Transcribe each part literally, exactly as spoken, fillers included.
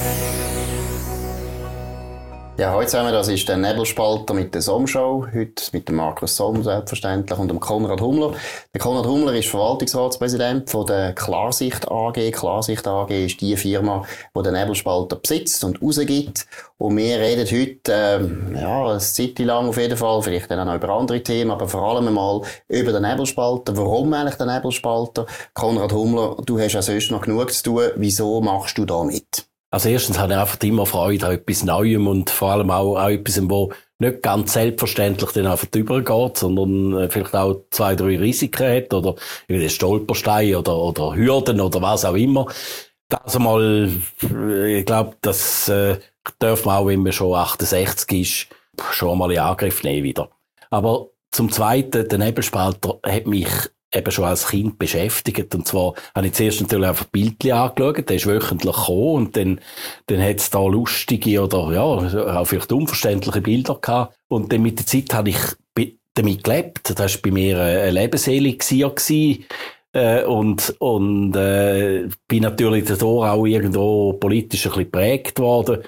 Ja, heute zusammen, das ist der Nebelspalter mit der Somm-Show. Heute mit dem Markus Somm selbstverständlich und dem Konrad Hummler. Der Konrad Hummler ist Verwaltungsratspräsident von der Klarsicht A G. Klarsicht A G ist die Firma, die den Nebelspalter besitzt und rausgibt. Und wir reden heute, ähm, ja, eine Zeit lang auf jeden Fall, vielleicht dann auch noch über andere Themen, aber vor allem einmal über den Nebelspalter. Warum eigentlich der Nebelspalter? Konrad Hummler, du hast ja sonst noch genug zu tun. Wieso machst du da mit? Also erstens habe ich einfach immer Freude an etwas Neuem und vor allem auch an etwas, wo nicht ganz selbstverständlich dann einfach übergeht, sondern vielleicht auch zwei, drei Risiken hat oder irgendwie Stolperstein oder, oder Hürden oder was auch immer. Das einmal, ich glaube, das äh, darf man auch, wenn man schon achtundsechzig ist, schon mal in Angriff nehmen wieder. Aber zum Zweiten, der Nebelspalter hat mich eben schon als Kind beschäftigt. Und zwar habe ich zuerst natürlich einfach Bildchen angeschaut, der ist wöchentlich gekommen und dann, dann hat es da lustige oder, ja, auch vielleicht unverständliche Bilder gehabt. Und dann mit der Zeit habe ich damit gelebt. Das war bei mir ein Lebenselixier gewesen. Äh, und, und, äh, bin natürlich dadurch auch irgendwo politisch ein bisschen geprägt worden.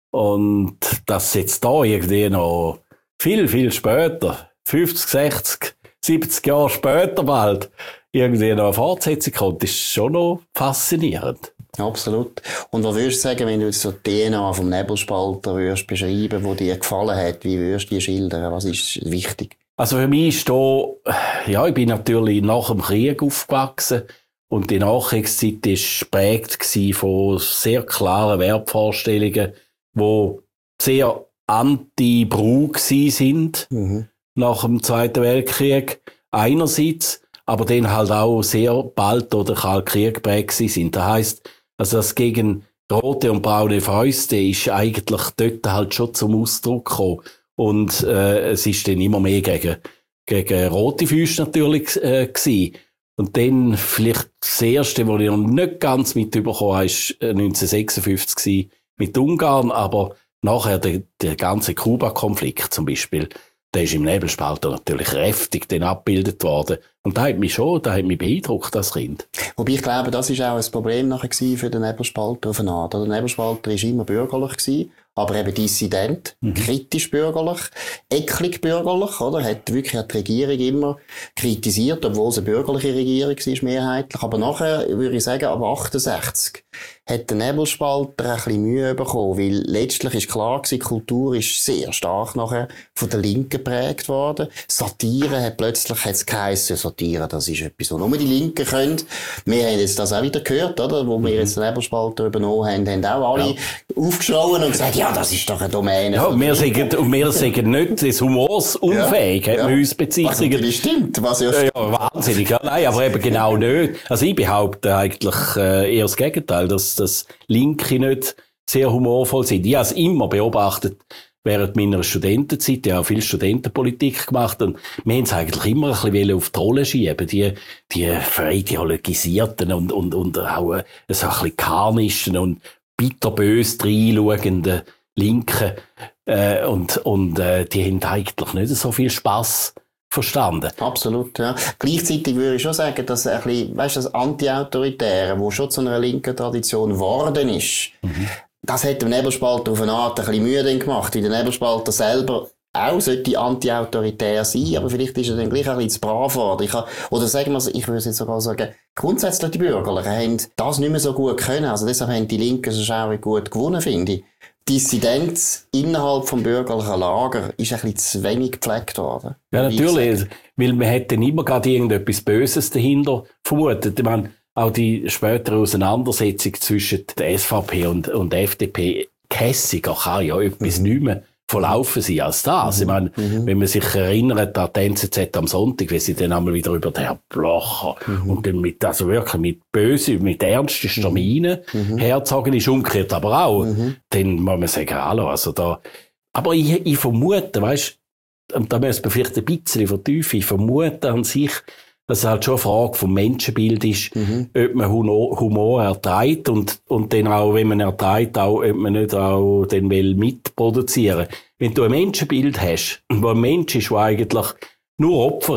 Und dass jetzt da irgendwie noch viel, viel später, fünfzig, sechzig, siebzig Jahre später bald irgendwie noch eine Fortsetzung kommt, ist schon noch faszinierend. Absolut. Und was würdest du sagen, wenn du jetzt so die D N A vom Nebelspalter würdest beschreiben, die dir gefallen hat, wie würdest du die schildern? Was ist wichtig? Also für mich ist da, ja, ich bin natürlich nach dem Krieg aufgewachsen und die Nachkriegszeit war geprägt von sehr klaren Wertvorstellungen, die sehr anti-Brau sind. Mhm. Nach dem Zweiten Weltkrieg einerseits, aber dann halt auch sehr bald durch den Kalten Krieg geprägt sind. Das heisst, also das gegen rote und braune Fäuste ist eigentlich dort halt schon zum Ausdruck gekommen. Und äh, es ist dann immer mehr gegen, gegen rote Füße natürlich äh, gewesen. Und dann vielleicht das Erste, was ich noch nicht ganz mitbekommen habe, war neunzehnhundertsechsundfünfzig mit Ungarn, aber nachher der, der ganze Kuba-Konflikt zum Beispiel, der ist im Nebelspalter natürlich kräftig dann abgebildet worden. Und das hat mich schon, das hat mich beeindruckt, das Kind. Wobei ich glaube, das ist auch ein Problem nachher für den Nebelspalter auf eine Art. Der Nebelspalter war immer bürgerlich gewesen, aber eben dissident, mhm. kritisch bürgerlich, eklig bürgerlich, oder? Hat wirklich die Regierung immer kritisiert, obwohl es eine bürgerliche Regierung war, mehrheitlich. Aber nachher, würde ich sagen, ab achtundsechzig hat der Nebelspalter ein bisschen Mühe bekommen, weil letztlich ist klar gewesen, die Kultur ist sehr stark nachher von der Linken geprägt worden. Satire hat plötzlich, hat's geheissen, Satire, das ist etwas, was nur die Linken können. Wir haben jetzt das auch wieder gehört, oder? Wo mhm. wir jetzt den Nebelspalter übernommen haben, haben auch alle ja. aufgeschrien und gesagt, ja, das ist doch eine Domäne. Ja, wir sagen, und wir sagen nicht, des Humors unfähig, ja. hat man ja. uns bezeichnet. Was stimmt, was ja stimmt. Ja, wahnsinnig, ja, nein, aber eben genau nicht. Also ich behaupte eigentlich äh, eher das Gegenteil, dass dass Linke nicht sehr humorvoll sind. Ich habe es immer beobachtet während meiner Studentenzeit. Ich habe viel Studentenpolitik gemacht und wir haben es eigentlich immer ein bisschen auf die Rolle schieben. Die, die verideologisierten und, und, und auch äh, so ein bisschen karnischen und bitterbös reinschauenden Linken. Äh, und und äh, die haben eigentlich nicht so viel Spass verstanden. Absolut, ja. Gleichzeitig würde ich schon sagen, dass ein bisschen, weißt du, das Anti-Autoritäre, wo schon zu einer linken Tradition geworden ist, mhm. das hat dem Nebelspalter auf eine Art ein bisschen Mühe gemacht, weil der Nebelspalter selber auch sollte anti-autoritär sein, aber vielleicht ist er dann gleich ein bisschen zu brav worden. Ich kann, oder sagen wir, ich würde jetzt sogar sagen, grundsätzlich die Bürgerlichen haben das nicht mehr so gut können, also deshalb haben die Linken so auch gut gewonnen, finde ich. Dissidenz innerhalb vom bürgerlichen Lager ist ein bisschen zu wenig gepflegt worden. Ja, natürlich, weil man hätte immer gerade irgendetwas Böses dahinter vermutet. Ich meine, auch die spätere Auseinandersetzung zwischen der S V P und, und der F D P, kässiger kann ja etwas mhm. nicht mehr verlaufen sein als das. Mhm. Ich meine, mhm. wenn man sich erinnert an die N Z Z am Sonntag, wenn sie dann einmal wieder über den Herrn Blocher mhm. und dann mit, also wirklich mit böse, mit ernsten Mienen mhm. herzogen ist, umgekehrt aber auch, mhm. dann muss man sagen, hallo, also da, aber ich, ich vermute, weisst, und da müssen wir vielleicht ein bisschen vertiefen, ich vermute an sich, dass es halt schon eine Frage vom Menschenbild ist, mhm. ob man Humor, Humor erträgt und, und dann auch, wenn man erträgt, auch, ob man nicht auch den will mitproduzieren. Wenn du ein Menschenbild hast, wo ein Mensch ist, der eigentlich nur Opfer ist,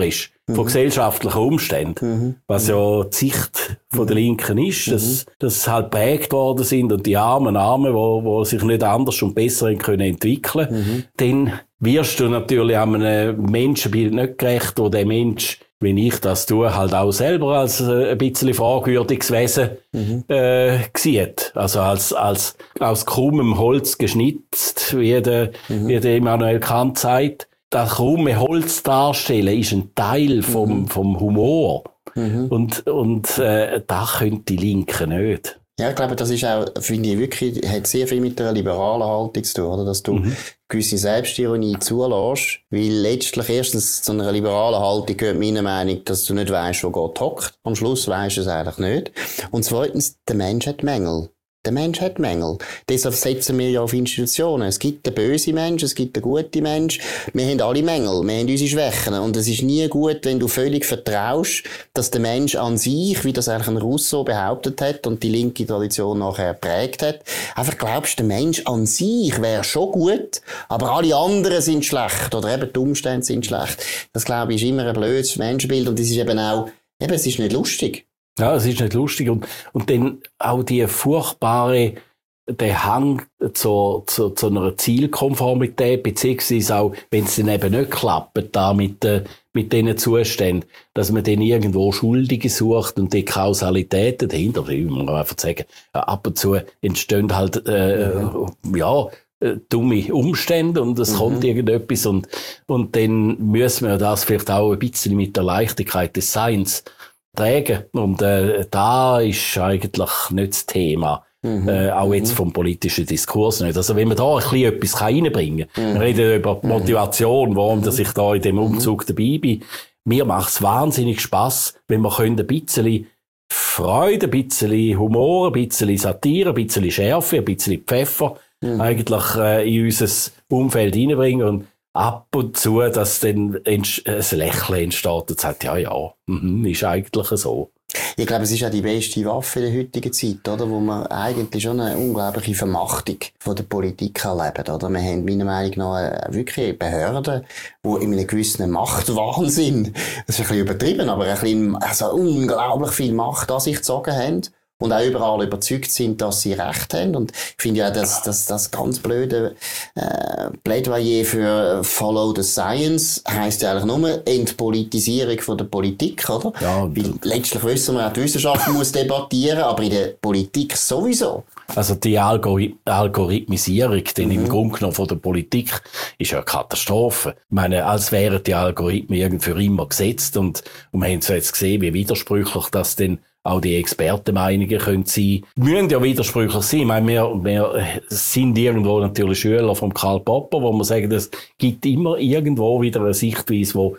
mhm. von gesellschaftlichen Umständen. Mhm. Was ja die Sicht von der Linken ist, dass, mhm. dass halt prägt worden sind und die armen Armen, wo, wo sich nicht anders und besser können entwickeln, mhm. dann wirst du natürlich einem Menschenbild nicht gerecht, wo der Mensch, wenn ich das tue, halt auch selber als äh, ein bisschen fragwürdiges Wesen mhm. äh, sieht. Also als, als aus krummem Holz geschnitzt, wie der, mhm. wie der Immanuel Kant sagt. Das krumme Holz darstellen ist ein Teil vom, mhm. vom Humor. Mhm. Und, und äh, das können die Linken nicht. Ja, ich glaube, das ist auch, finde ich wirklich, hat sehr viel mit einer liberalen Haltung zu tun, oder? Dass du mhm. gewisse Selbstironie zulässt, weil letztlich erstens zu einer liberalen Haltung gehört meiner Meinung, dass du nicht weisst, wo Gott hockt. Am Schluss weisst du es eigentlich nicht. Und zweitens, der Mensch hat Mängel. Der Mensch hat Mängel. Deshalb setzen wir ja auf Institutionen. Es gibt den bösen Mensch, es gibt den guten Mensch. Wir haben alle Mängel, wir haben unsere Schwächen. Und es ist nie gut, wenn du völlig vertraust, dass der Mensch an sich, wie das eigentlich ein Rousseau behauptet hat und die linke Tradition nachher prägt hat, einfach glaubst, der Mensch an sich wäre schon gut, aber alle anderen sind schlecht oder eben die Umstände sind schlecht. Das, glaube ich, ist immer ein blödes Menschenbild und das ist eben auch, eben, es ist nicht lustig. Ja, es ist nicht lustig. Und, und dann auch die furchtbare, der Hang zu, zu, zu einer Zielkonformität, beziehungsweise auch, wenn es dann eben nicht klappt, da mit, äh, mit diesen Zuständen, dass man dann irgendwo Schuldige sucht und die Kausalitäten dahinter, wie man einfach sagen, ab und zu entstehen halt, äh, mhm. ja, dumme Umstände und es mhm. kommt irgendetwas und, und dann müssen wir das vielleicht auch ein bisschen mit der Leichtigkeit des Seins tragen. Und äh, da ist eigentlich nicht das Thema. Mhm. Äh, auch jetzt vom politischen Diskurs nicht. Also wenn man da ein bisschen etwas reinbringen kann, mhm. wir reden über die Motivation, warum dass ich da in dem Umzug dabei bin. Mir macht es wahnsinnig Spass, wenn wir können ein bisschen Freude, ein bisschen Humor, ein bisschen Satire, ein bisschen Schärfe, ein bisschen Pfeffer mhm. eigentlich äh, in unser Umfeld reinbringen und ab und zu, dass dann ein Lächeln entsteht und sagt, ja, ja, mhm, ist eigentlich so. Ich glaube, es ist auch die beste Waffe in der heutigen Zeit, oder? Wo man eigentlich schon eine unglaubliche Vermachtung von der Politik erlebt, oder? Wir haben meiner Meinung nach wirklich Behörden, die in einem gewissen Machtwahnsinn, das ist ein bisschen übertrieben, aber ein bisschen, also unglaublich viel Macht an sich gezogen haben. Und auch überall überzeugt sind, dass sie Recht haben. Und ich finde ja, dass das, das ganz blöde äh, Plädoyer für Follow the Science heisst ja eigentlich nur Entpolitisierung von der Politik, oder? Ja, weil letztlich wissen wir, auch die Wissenschaft muss debattieren, aber in der Politik sowieso. Also die Algori- Algorithmisierung denn mhm. im Grunde genommen von der Politik ist ja eine Katastrophe. Ich meine, als wären die Algorithmen irgendwie für immer gesetzt und, und wir haben so jetzt gesehen, wie widersprüchlich das denn auch die Expertenmeinungen können sein. Müssen ja widersprüchlich sein. Ich meine, wir, wir sind irgendwo natürlich Schüler von Karl Popper, wo man sagen, es gibt immer irgendwo wieder eine Sichtweise, wo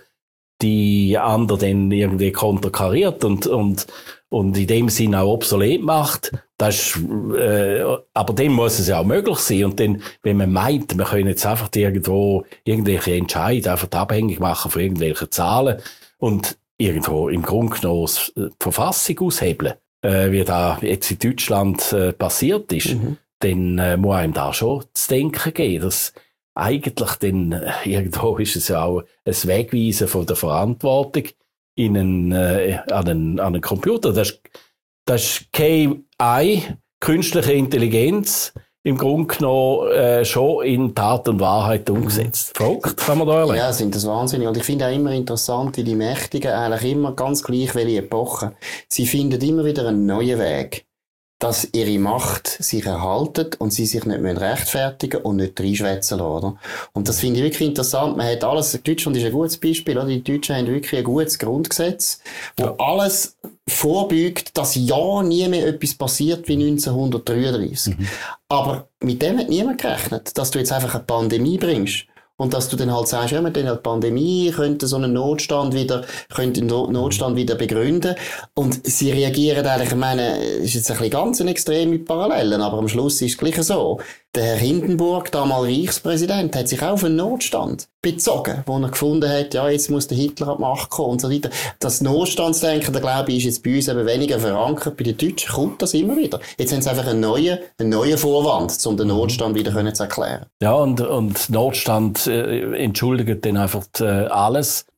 die andere dann irgendwie konterkariert und, und, und in dem Sinne auch obsolet macht. Das ist, äh, aber dann muss es ja auch möglich sein. Und dann, wenn man meint, man können jetzt einfach irgendwo irgendwelche Entscheidungen einfach abhängig machen von irgendwelchen Zahlen und irgendwo im Grunde genommen die Verfassung aushebeln, äh, wie da jetzt in Deutschland äh, passiert ist, mhm. dann äh, muss einem da schon zu denken geben, dass eigentlich dann äh, irgendwo ist es ja auch ein Wegweisen von der Verantwortung in einen, äh, an, einen, an einen Computer. Das ist, das ist K I, künstliche Intelligenz, im Grunde genommen äh, schon in Tat und Wahrheit umgesetzt. Verrückt, kann man da erleben. Ja, sind das wahnsinnig. Und ich finde auch immer interessant, wie die Mächtigen eigentlich immer ganz gleich welche Epochen, sie finden immer wieder einen neuen Weg, dass ihre Macht sich erhaltet und sie sich nicht mehr rechtfertigen und nicht reinschwätzen lassen, oder? Und das finde ich wirklich interessant. Man hat alles, Deutschland ist ein gutes Beispiel, oder? Die Deutschen haben wirklich ein gutes Grundgesetz, wo ja. alles vorbeugt, dass ja nie mehr etwas passiert wie neunzehnhundertdreiunddreißig. Mhm. Aber mit dem hat niemand gerechnet, dass du jetzt einfach eine Pandemie bringst. Und dass du dann halt sagst, ja, wir dann halt Pandemie, könnte so einen Notstand wieder, könnte einen Notstand wieder begründen. Und sie reagieren eigentlich, ich meine, ist jetzt ein bisschen ganz eine extreme Parallelen, aber am Schluss ist es gleich so. Der Herr Hindenburg, damals Reichspräsident, hat sich auch auf einen Notstand bezogen, wo er gefunden hat, ja, jetzt muss der Hitler an die Macht kommen und so weiter. Das Notstandsdenken, da glaube ich, ist jetzt bei uns eben weniger verankert. Bei den Deutschen kommt das immer wieder. Jetzt haben sie einfach einen neuen, einen neuen Vorwand, um den Notstand wieder können zu erklären. Ja, und, und Notstand äh, entschuldigt dann einfach äh, alles.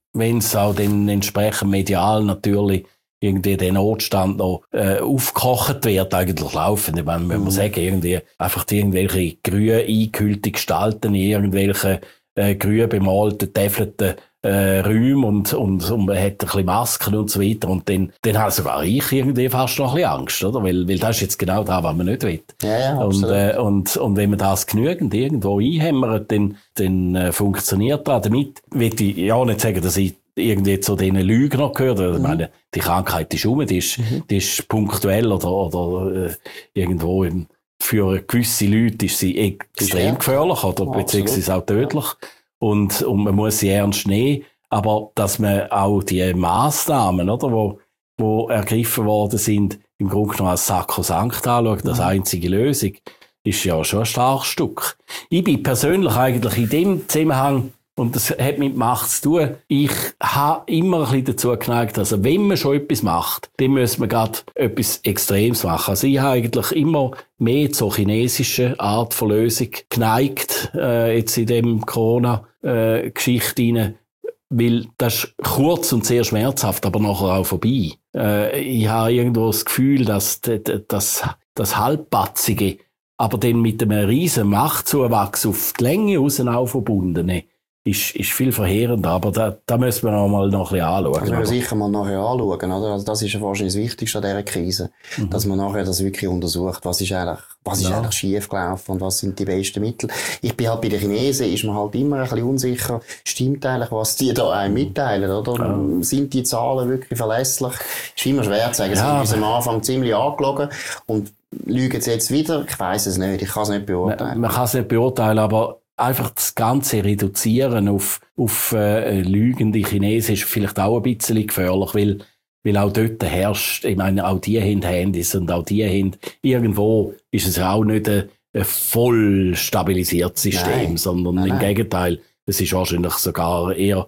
wenn es auch dann entsprechend medial natürlich irgendwie der Notstand noch äh, aufgekocht wird, eigentlich laufen. Ich meine, wenn man sagen, irgendwie einfach die irgendwelche grün eingehüllte Gestalten in irgendwelche äh, grün bemalten, täfelten äh, Räume und, und, und man hat ein bisschen Masken und so weiter. Und dann, dann habe sogar ich irgendwie fast noch ein bisschen Angst, oder? Weil, weil das ist jetzt genau das, was man nicht will. Ja, ja, und, äh, und, und wenn man das genügend irgendwo einhämmert, dann, dann äh, funktioniert das. Damit will ich ja nicht sagen, dass ich irgendwie zu diesen Lügnern gehört. Mhm. Ich meine, die Krankheit ist um, die ist, mhm. die ist punktuell oder, oder äh, irgendwo im, für gewisse Leute ist sie extrem gefährlich oder ja, beziehungsweise auch tödlich. Ja. Und, und man muss sie ernst nehmen. Aber dass man auch die Massnahmen, oder, wo, wo ergriffen worden sind, im Grunde genommen als sakrosankt anschaut, als einzige Lösung, ist ja schon ein starkes Stück. Ich bin persönlich eigentlich in dem Zusammenhang, und das hat mit Macht zu tun, ich habe immer ein bisschen dazu geneigt, also wenn man schon etwas macht, dann muss man gerade etwas Extremes machen. Also ich habe eigentlich immer mehr zur chinesischen Art von Lösung geneigt, äh, jetzt in dem Corona-Geschichte äh, weil das ist kurz und sehr schmerzhaft, aber nachher auch vorbei. Äh, ich habe irgendwo das Gefühl, dass das, das Halbpatzige, aber dann mit einem riesen Machtzuwachs auf die Länge raus auch verbundene, ist, ist viel verheerender, aber da, da müssen wir auch mal noch ein bisschen anschauen. Das müssen wir sicher mal nachher anschauen, oder? Also das ist ja wahrscheinlich das Wichtigste an dieser Krise, mhm. dass man nachher das wirklich untersucht, was ist eigentlich, was ist ja. eigentlich schief gelaufen und was sind die besten Mittel. Ich bin halt bei den Chinesen, ist man halt immer ein bisschen unsicher, stimmt eigentlich, was die da einem mitteilen, oder? Ja. Sind die Zahlen wirklich verlässlich? Ist immer schwer zu sagen. Sie ja. sind am Anfang ziemlich angelogen und lügen sie jetzt wieder? Ich weiss es nicht, ich kann es nicht beurteilen. Man, man kann es nicht beurteilen, aber einfach das Ganze reduzieren auf, auf äh, lügende Chinesen ist vielleicht auch ein bisschen gefährlich, weil, weil auch dort herrscht, ich meine, auch die haben Handys und auch die haben, irgendwo ist es auch nicht ein, ein voll stabilisiertes System, nein. sondern nein, im nein. Gegenteil, es ist wahrscheinlich sogar eher,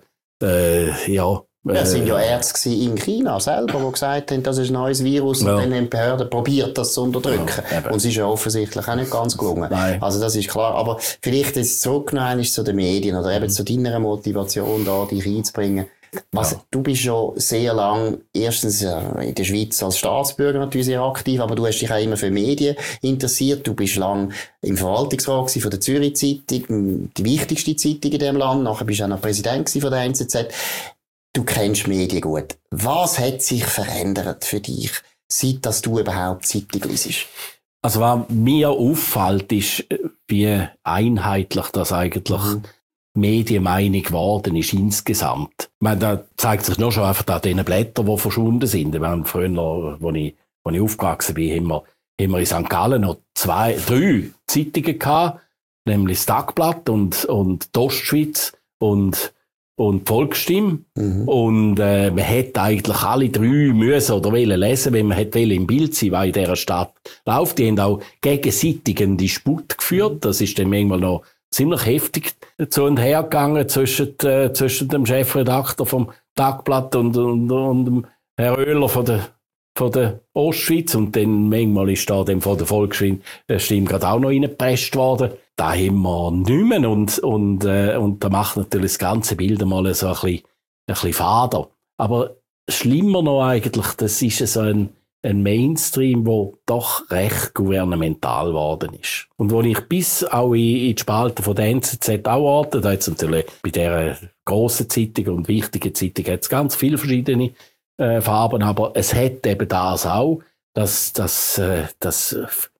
äh, ja, Es waren ja Ärzte in China selber, die gesagt haben, das ist ein neues Virus ja. und dann haben die Behörden probiert, das zu unterdrücken. Ja, und es ist ja offensichtlich auch nicht ganz gelungen. Nein. Also das ist klar. Aber vielleicht jetzt zurückgenommen zu den Medien oder eben mhm. zu deiner Motivation, da dich einzubringen. Was, ja. Du bist schon sehr lang, erstens in der Schweiz als Staatsbürger natürlich sehr aktiv, aber du hast dich auch immer für Medien interessiert. Du bist lang im Verwaltungsrat von der Zürich Zeitung, die wichtigste Zeitung in diesem Land. Nachher bist du auch noch Präsident von der N Z Z. Du kennst Medien gut. Was hat sich verändert für dich, seit dass du überhaupt Zeitung liest? Also was mir auffällt, ist, wie einheitlich das eigentlich mhm. Medienmeinung geworden ist insgesamt. Ich meine, da zeigt sich nur schon einfach an diesen Blättern, die verschwunden sind. Ich meine, früher, wo ich, wo ich aufgewachsen bin, haben wir, haben wir in Sankt Gallen noch zwei, drei Zeitungen gehabt, nämlich das Tagblatt und, und die Ostschweiz und und die Volksstimme. Mhm. Und äh, man hätte eigentlich alle drei müssen oder wollen lesen, wenn man hätte im Bild sein, was in dieser Stadt läuft. Die haben auch gegenseitig einen Disput geführt. Das ist dann manchmal noch ziemlich heftig zu und her gegangen zwischen, äh, zwischen dem Chefredakteur vom Tagblatt und, und, und dem Herr Oehler von der, von der Ostschweiz. Und dann manchmal ist da dann von der Volksstimme gerade auch noch reingepresst worden. Da haben wir nicht mehr und, und, äh, und da macht natürlich das ganze Bild mal so ein bisschen, ein bisschen fader. Aber schlimmer noch eigentlich, das ist so ein, ein Mainstream, der doch recht gouvernemental geworden ist. Und wo ich bis auch in, in die Spalten von der N Z Z auch orte, da hat es natürlich bei dieser grossen Zeitung und wichtigen Zeitung hat's ganz viele verschiedene äh, Farben, aber es hat eben das auch, dass das, äh, das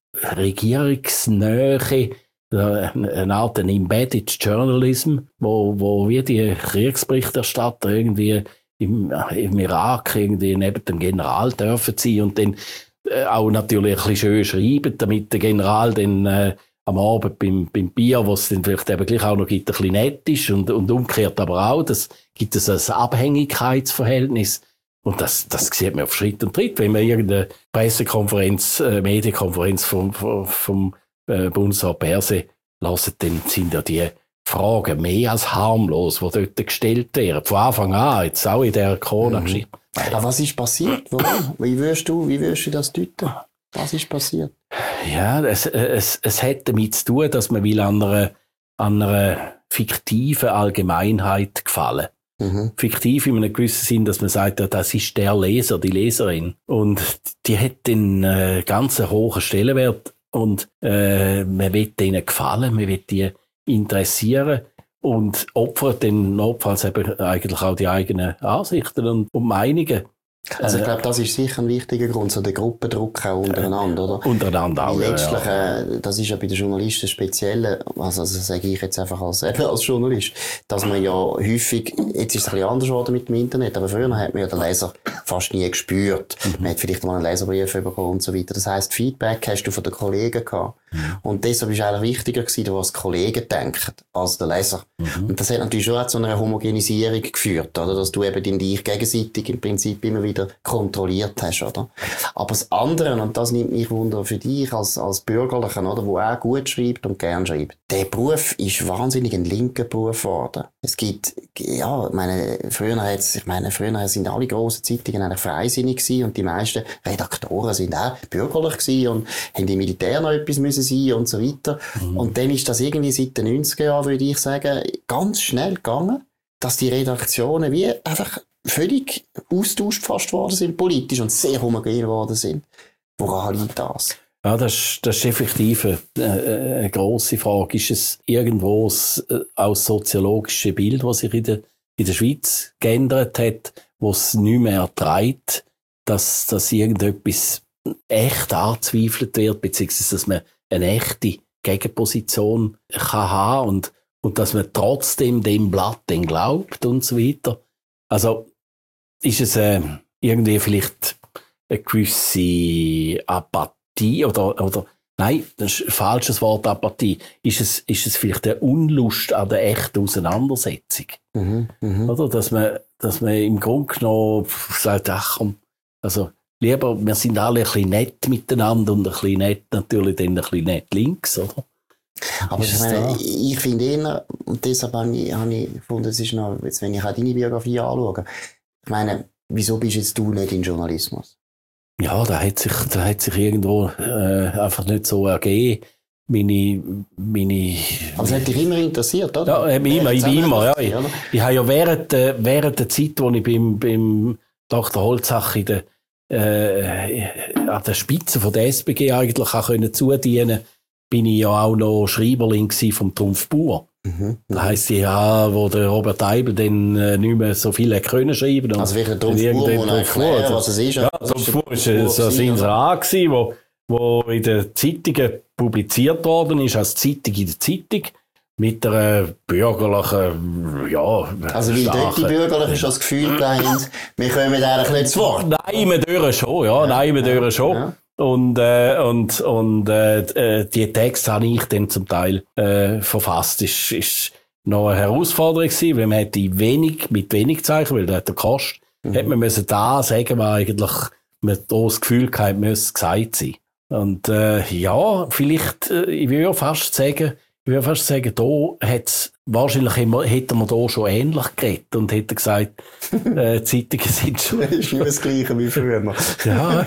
Regierungsnähe, eine Art Embedded Journalism, wo, wo wie die Kriegsberichterstatter irgendwie im, im Irak irgendwie neben dem General dürfen sein und dann äh, auch natürlich ein bisschen schön schreiben, damit der General dann äh, am Abend beim, beim Bier, was es dann vielleicht eben gleich auch noch gibt, ein bisschen nett ist und, und umgekehrt aber auch, das gibt es ein Abhängigkeitsverhältnis. Und das, das sieht man auf Schritt und Tritt, wenn man irgendeine Pressekonferenz, äh, Medienkonferenz vom, vom, vom äh, Bundesrat Berse lassen, dann sind ja die Fragen mehr als harmlos, die dort gestellt werden. Von Anfang an, jetzt auch in der Corona-Geschichte. Mhm. Aber was ist passiert? Warum? Wie würdest du, wie würdest du das deuten? Was ist passiert? Ja, es, es, es hat damit zu tun, dass man will an einer, an einer fiktiven Allgemeinheit gefallen. Mhm. Fiktiv in einem gewissen Sinn, dass man sagt, ja, das ist der Leser, die Leserin. Und die hat einen äh, ganz hohen Stellenwert und äh, man will denen gefallen, man will die interessieren und opfert dann notfalls eben eigentlich auch die eigenen Ansichten und, und Meinungen. Also ich glaube, das ist sicher ein wichtiger Grund, so der Gruppendruck auch untereinander, oder? Untereinander auch, letztlich, ja. äh, das ist ja bei den Journalisten speziell, also, also sage ich jetzt einfach als, eben als Journalist, dass man ja häufig, jetzt ist es ein bisschen anders geworden mit dem Internet, aber früher hat man ja den Leser fast nie gespürt. Mhm. Man hat vielleicht mal einen Leserbrief bekommen und so weiter. Das heisst, Feedback hast du von den Kollegen gehabt. Mhm. Und deshalb ist eigentlich wichtiger gewesen, was die Kollegen denken, als der Leser. Mhm. Und das hat natürlich schon auch zu einer Homogenisierung geführt, oder? Dass du eben dich gegenseitig im Prinzip immer wieder kontrolliert hast, oder? Aber das andere, und das nimmt mich Wunder für dich als, als Bürgerlichen, oder? Wo auch gut schreibt und gern schreibt. Der Beruf ist wahnsinnig ein linker Beruf geworden. Es gibt, ja, ich meine, früher hat's, ich meine, früher sind alle grossen Zeitungen eigentlich freisinnig gewesen und die meisten Redaktoren sind auch bürgerlich gewesen und haben im Militär noch etwas müssen sein und so weiter. Mhm. Und dann ist das irgendwie seit den neunziger Jahren, würde ich sagen, ganz schnell gegangen, dass die Redaktionen wie einfach völlig austauscht fast worden sind, politisch, und sehr homogen geworden sind. Woran liegt das? Ja, das ist, das ist effektiv eine, eine grosse Frage. Ist es irgendwo das, auch das soziologische Bild, das sich in der, in der Schweiz geändert hat, wo es nicht mehr erträgt, dass, dass irgendetwas echt angezweifelt wird, beziehungsweise dass man eine echte Gegenposition kann haben und, und dass man trotzdem dem Blatt dann glaubt und so weiter. Also ist es äh, irgendwie vielleicht eine gewisse Apathie oder, oder nein, das ist ein falsches Wort, Apathie. Ist es, ist es vielleicht eine Unlust an der echten Auseinandersetzung? Mhm, mh. Oder? Dass man, dass man im Grunde genommen sagt, ach komm, also lieber, wir sind alle ein bisschen nett miteinander und ein bisschen nett natürlich dann ein bisschen nett links, oder? Aber ich, meine, ich finde eher, und deshalb habe ich, habe ich gefunden, es ist noch, jetzt, wenn ich auch deine Biografie anschaue, ich meine, wieso bist jetzt du nicht in Journalismus? Ja, da hat sich, da hat sich irgendwo äh, einfach nicht so ergeben. Meine, meine... Aber es hat dich immer interessiert, oder? Ja, immer, ich immer, ja. Ich, ich habe ja während, äh, während der Zeit, wo ich beim, beim Doktor Holzach in der, äh, an der Spitze von der S B G eigentlich auch können zudienen, bin ich ja auch noch Schreiberling vom Trumpf Bauer. Mhm, das heisst, ja, wo der Robert Eibel dann äh, nicht mehr so viel können schreiben. Also welcher Trumpf Bauer, erklären, was es ist? Ja, Trumpf Bauer war so ein Inserat, wo, wo in den Zeitungen publiziert worden ist, als Zeitung in der Zeitung, mit einer bürgerlichen, ja... Also wie dort die Bürgerlichen schon das Gefühl haben, wir kommen eigentlich nicht zu Wort. Nein, wir dürfen schon, ja, ja nein, wir dürfen schon. Ja. Und, äh, und, und äh, die Texte habe ich dann zum Teil äh, verfasst. Ist, ist noch eine Herausforderung gewesen, weil man hätte wenig, mit wenig Zeichen, weil der hat der Kost, mhm. hätte man müssen da sagen, was eigentlich man da das Gefühl gehabt, müsste gesagt sein. Und äh, ja, vielleicht, äh, ich würde fast sagen, ich würde fast sagen, da hat's wahrscheinlich immer, hätte man da schon ähnlich geredet und hätte gesagt, äh, Zeitungen sind schon... Das ist nicht das Gleiche wie früher. Ja,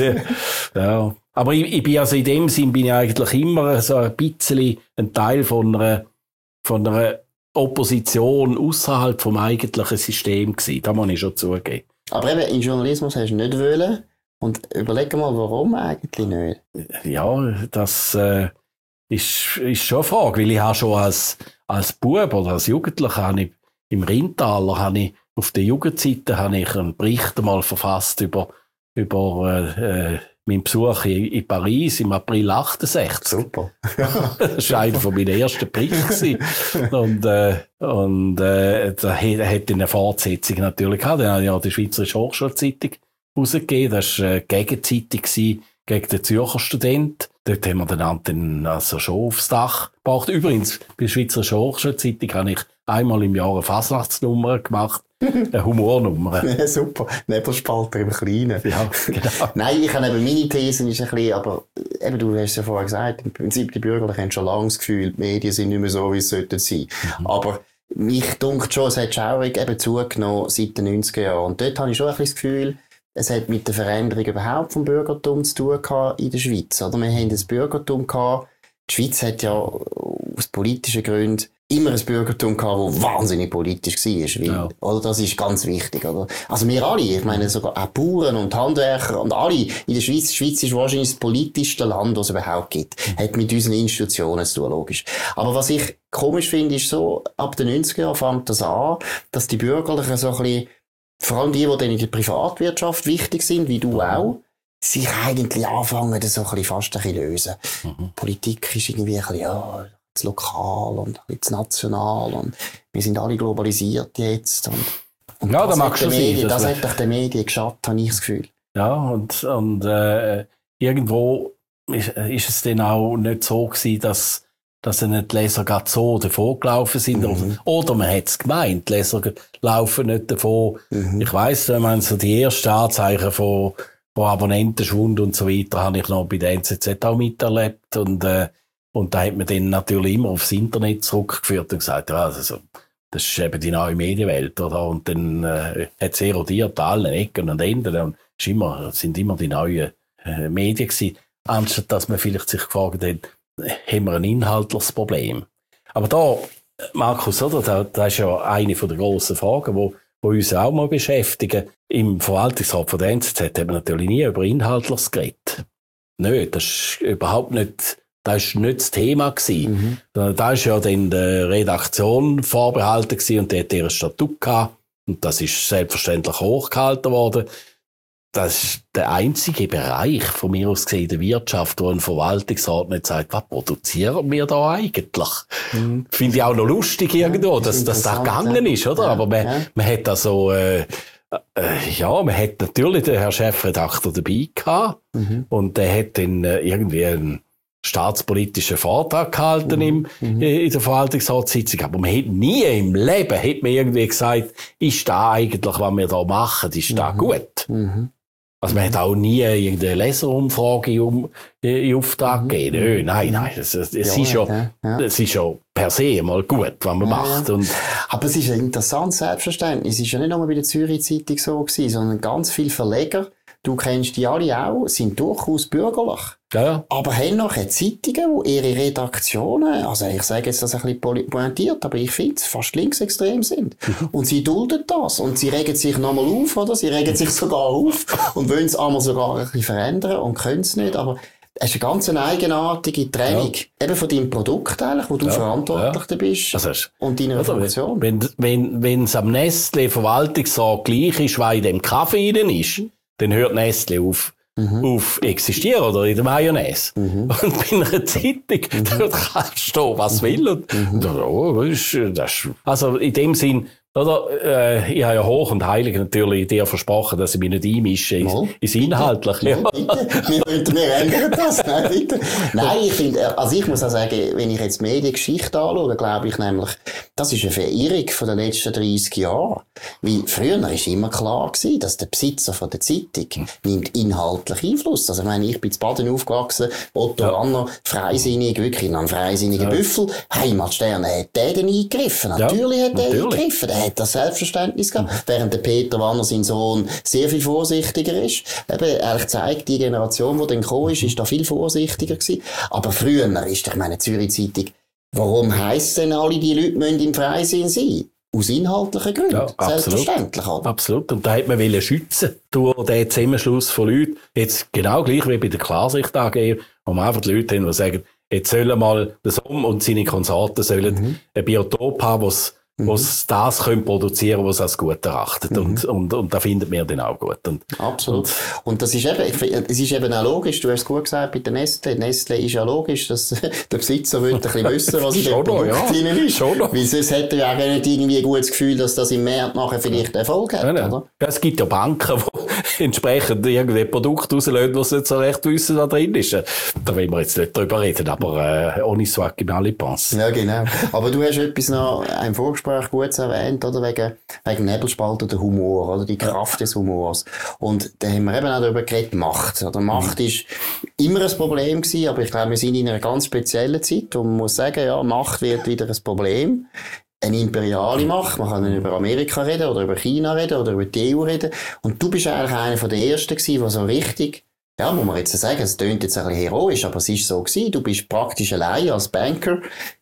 ja. Aber ich, ich bin also in dem Sinn bin ich eigentlich immer so ein bisschen ein Teil von einer, von einer Opposition außerhalb vom eigentlichen System gewesen. Da muss ich schon zugeben. Aber eben, in Journalismus hast du nicht wollen. Und überleg mal, warum eigentlich nicht? Ja, das äh, ist, ist schon eine Frage, weil ich habe schon als, als Bub oder als Jugendlicher habe ich, im Rheintaler habe ich auf der Jugendseite habe ich einen Bericht einmal verfasst über, über äh, meinen Besuch in, in Paris im April achtundsechzig. Super. Das war einer von meinen ersten Berichten. Und, äh, und äh, da hätte eine Fortsetzung natürlich gehabt. Dann habe ich ja die Schweizerische Hochschulzeitung rausgegeben. Das war eine Gegenzeitung gegen den Zürcher Student. Dort haben wir den dann also schon aufs Dach gebracht. Übrigens, bei der Schweizerischen Hochschulzeitung habe ich einmal im Jahr eine Fasnachtsnummer gemacht. Eine Humornummer. Ja, super. Nebelspalter im Kleinen. Ja, genau. Nein, ich habe eben meine These ist ein bisschen, aber eben, du hast es ja vorher gesagt, im Prinzip die Bürgerlichen haben schon lange das Gefühl, die Medien sind nicht mehr so, wie es sollten sein. Mhm. Aber mich dunkt schon, es hat schaurig eben zugenommen seit den neunziger Jahren. Und dort habe ich schon ein bisschen das Gefühl, es hat mit der Veränderung überhaupt vom Bürgertum zu tun gehabt in der Schweiz. Oder? Wir haben das Bürgertum gehabt. Die Schweiz hat ja aus politischen Gründen immer ein Bürgertum gehabt, das wahnsinnig politisch war. Weil, ja. Oder, das ist ganz wichtig, oder? Also wir alle, ich meine sogar auch Bauern und Handwerker und alle in der Schweiz. Die Schweiz ist wahrscheinlich das politischste Land, das es überhaupt gibt. Hat mit unseren Institutionen zu tun, logisch. Aber was ich komisch finde, ist so, ab den neunziger Jahren fängt das an, dass die Bürgerlichen so ein bisschen, vor allem die, die dann in der Privatwirtschaft wichtig sind, wie du auch, sich eigentlich anfangen, das so ein bisschen fast ein bisschen lösen. Mhm. Politik ist irgendwie ein bisschen, ja, das lokal und das national und wir sind alle globalisiert jetzt. Und, und ja, das mag schon Medien, sein. Das, das hat doch den Medien geschadet, habe ich das Gefühl. Ja, und, und äh, irgendwo ist, ist es dann auch nicht so gewesen, dass, dass die Leser gerade so davon gelaufen sind. Mhm. Oder, oder man hat es gemeint, die Leser laufen nicht davon. Mhm. Ich weiss, wenn man so die ersten Anzeichen von von Abonnentenschwund und so weiter, habe ich noch bei der N Z Z auch miterlebt. Und, äh, und da hat man dann natürlich immer aufs Internet zurückgeführt und gesagt, ja, also, das ist eben die neue Medienwelt, oder? Und dann, äh, hat es erodiert an allen Ecken und Enden. Und es immer, sind immer die neuen, äh, Medien gewesen. Anstatt dass man vielleicht sich gefragt hat, haben wir ein inhaltliches Problem? Aber da, Markus, oder? Da, das ist ja eine von der grossen Fragen, wo, wo uns auch mal beschäftigen. Im Verwaltungsrat von der N Z Z hat man natürlich nie über Inhaltliches geredet. Nicht, das ist überhaupt nicht, das ist nicht das Thema gewesen. Mhm. Da ist ja dann der Redaktion vorbehalten gewesen und die hat ihr Statut gehabt. Und das ist selbstverständlich hochgehalten worden. Das ist der einzige Bereich, von mir aus gesehen, in der Wirtschaft, wo ein Verwaltungsrat nicht sagt, was produzieren wir da eigentlich? Mhm. Finde ich auch noch lustig irgendwo, ja, das dass das gegangen ist, oder? Ja, aber man, ja. man hat also, äh, äh, ja, man hat natürlich den Herrn Chefredakteur dabei gehabt. Mhm. Und der hat dann äh, irgendwie einen staatspolitischen Vortrag gehalten mhm. im, äh, in der Verwaltungsratssitzung. Aber man hat nie im Leben, hat man irgendwie gesagt, ist da eigentlich, was wir da machen, ist da mhm. gut? Mhm. Also man hat auch nie irgendeine Leserumfrage um, in Auftrag gegeben. Mhm. Nö, nein, nein, es, es, es, ja, ist ja, ja, ja. es ist ja per se mal gut, was man ja, macht. Ja. Und aber es ist ein interessantes Selbstverständnis. Es ist ja nicht nur bei der Zürich Zeitung so gewesen, sondern ganz viele Verleger, du kennst die alle auch, sind durchaus bürgerlich. Ja. Aber haben nachher Zeitungen, die ihre Redaktionen, also ich sage jetzt das ein bisschen pointiert, aber ich finde es fast linksextrem sind. Mhm. Und sie dulden das. Und sie regen sich nochmal auf, oder? Sie regen sich sogar auf und wollen es einmal sogar ein bisschen verändern und können es nicht. Aber es ist eine ganz eigenartige Trennung. Ja. Eben von deinem Produkt eigentlich, wo du ja. verantwortlich ja. bist. Also ist, und deiner also Funktion. Wenn, wenn, wenn es am Nestle Verwaltungsrat gleich ist, was in dem Kaffee drin ist, dann hört Nestle auf, mhm. auf existieren, oder in der Mayonnaise. Mhm. Und bei einer Zeitung, mhm. dort kannst du stehen, was will. Und, mhm. und oh, das ist, das ist, also in dem Sinn, oder, äh, ich habe ja hoch und heilig natürlich dir versprochen, dass ich mich nicht einmische ins, no, ins Inhaltliche. Ja. Wir, wir ändern das. Nein, bitte. Nein, ich finde, also ich muss auch sagen, wenn ich jetzt Mediengeschichte anschaue, glaube ich nämlich, das ist eine Verirrung von den letzten dreissig Jahren. Weil früher war immer klar gewesen, dass der Besitzer von der Zeitung nimmt inhaltlich Einfluss. Also ich meine, ich bin in Baden aufgewachsen, Otto ja. Ranner, freisinnig, wirklich ein freisinniger ja. Büffel, Heimatsterne, hat der denn eingegriffen? Natürlich ja, hat der natürlich. eingegriffen. Der hat das Selbstverständnis gehabt, mhm. während der Peter Wanner, sein Sohn, sehr viel vorsichtiger ist. Eben, ehrlich zeigt, die Generation, die dann gekommen ist, ist da viel vorsichtiger gewesen. Aber früher ist, ich meine, Zürich Zeitung, warum heisst denn alle, die Leute müssen im Freisinn sein? Aus inhaltlichen Gründen. Ja, selbstverständlich. Oder? Absolut. Und da hat man wollen schützen durch den Zusammenschluss von Leuten. Jetzt genau gleich wie bei der Klarsicht A G, wo man einfach die Leute haben, die sagen, jetzt sollen mal der Sohn und seine Konsorten sollen mhm. ein Biotop haben, was Mhm. was das können produzieren, was als gut erachtet. Mhm. Und, und, und da findet man dann auch gut. Und, absolut. Und, und das ist eben, es ist eben auch logisch, du hast es gut gesagt, bei der Nestle. Nestle ist ja logisch, dass der Besitzer will ein bisschen wissen, was in dem Produkt ja. drin ist. Schon noch. Weil sonst hätte er ja auch nicht irgendwie ein gutes Gefühl, dass das im März nachher vielleicht Erfolg hat, ja, ja. oder? Ja, es gibt ja Banken, die entsprechend irgendwie Produkte rauslösen, die sie nicht so recht wissen, was drin ist. Da wollen wir jetzt nicht drüber reden, aber äh, ohne Swag im Alipans. Ja, genau. Aber du hast etwas noch, ein Vorgespräch gut erwähnt, oder? Wegen, wegen Nebelspalter, der Humor, oder? Die Kraft des Humors. Und da haben wir eben auch darüber geredet, Macht. Oder? Macht mhm. ist immer ein Problem gewesen, aber ich glaube, wir sind in einer ganz speziellen Zeit, wo man muss sagen, ja, Macht wird wieder ein Problem. Eine imperiale Macht. Man kann nicht über Amerika reden, oder über China reden, oder über die E U reden. Und du bist eigentlich einer von den Ersten gewesen, der so richtig, ja, muss man jetzt sagen, es klingt jetzt ein bisschen heroisch, aber es ist so gewesen. Du bist praktisch allein als Banker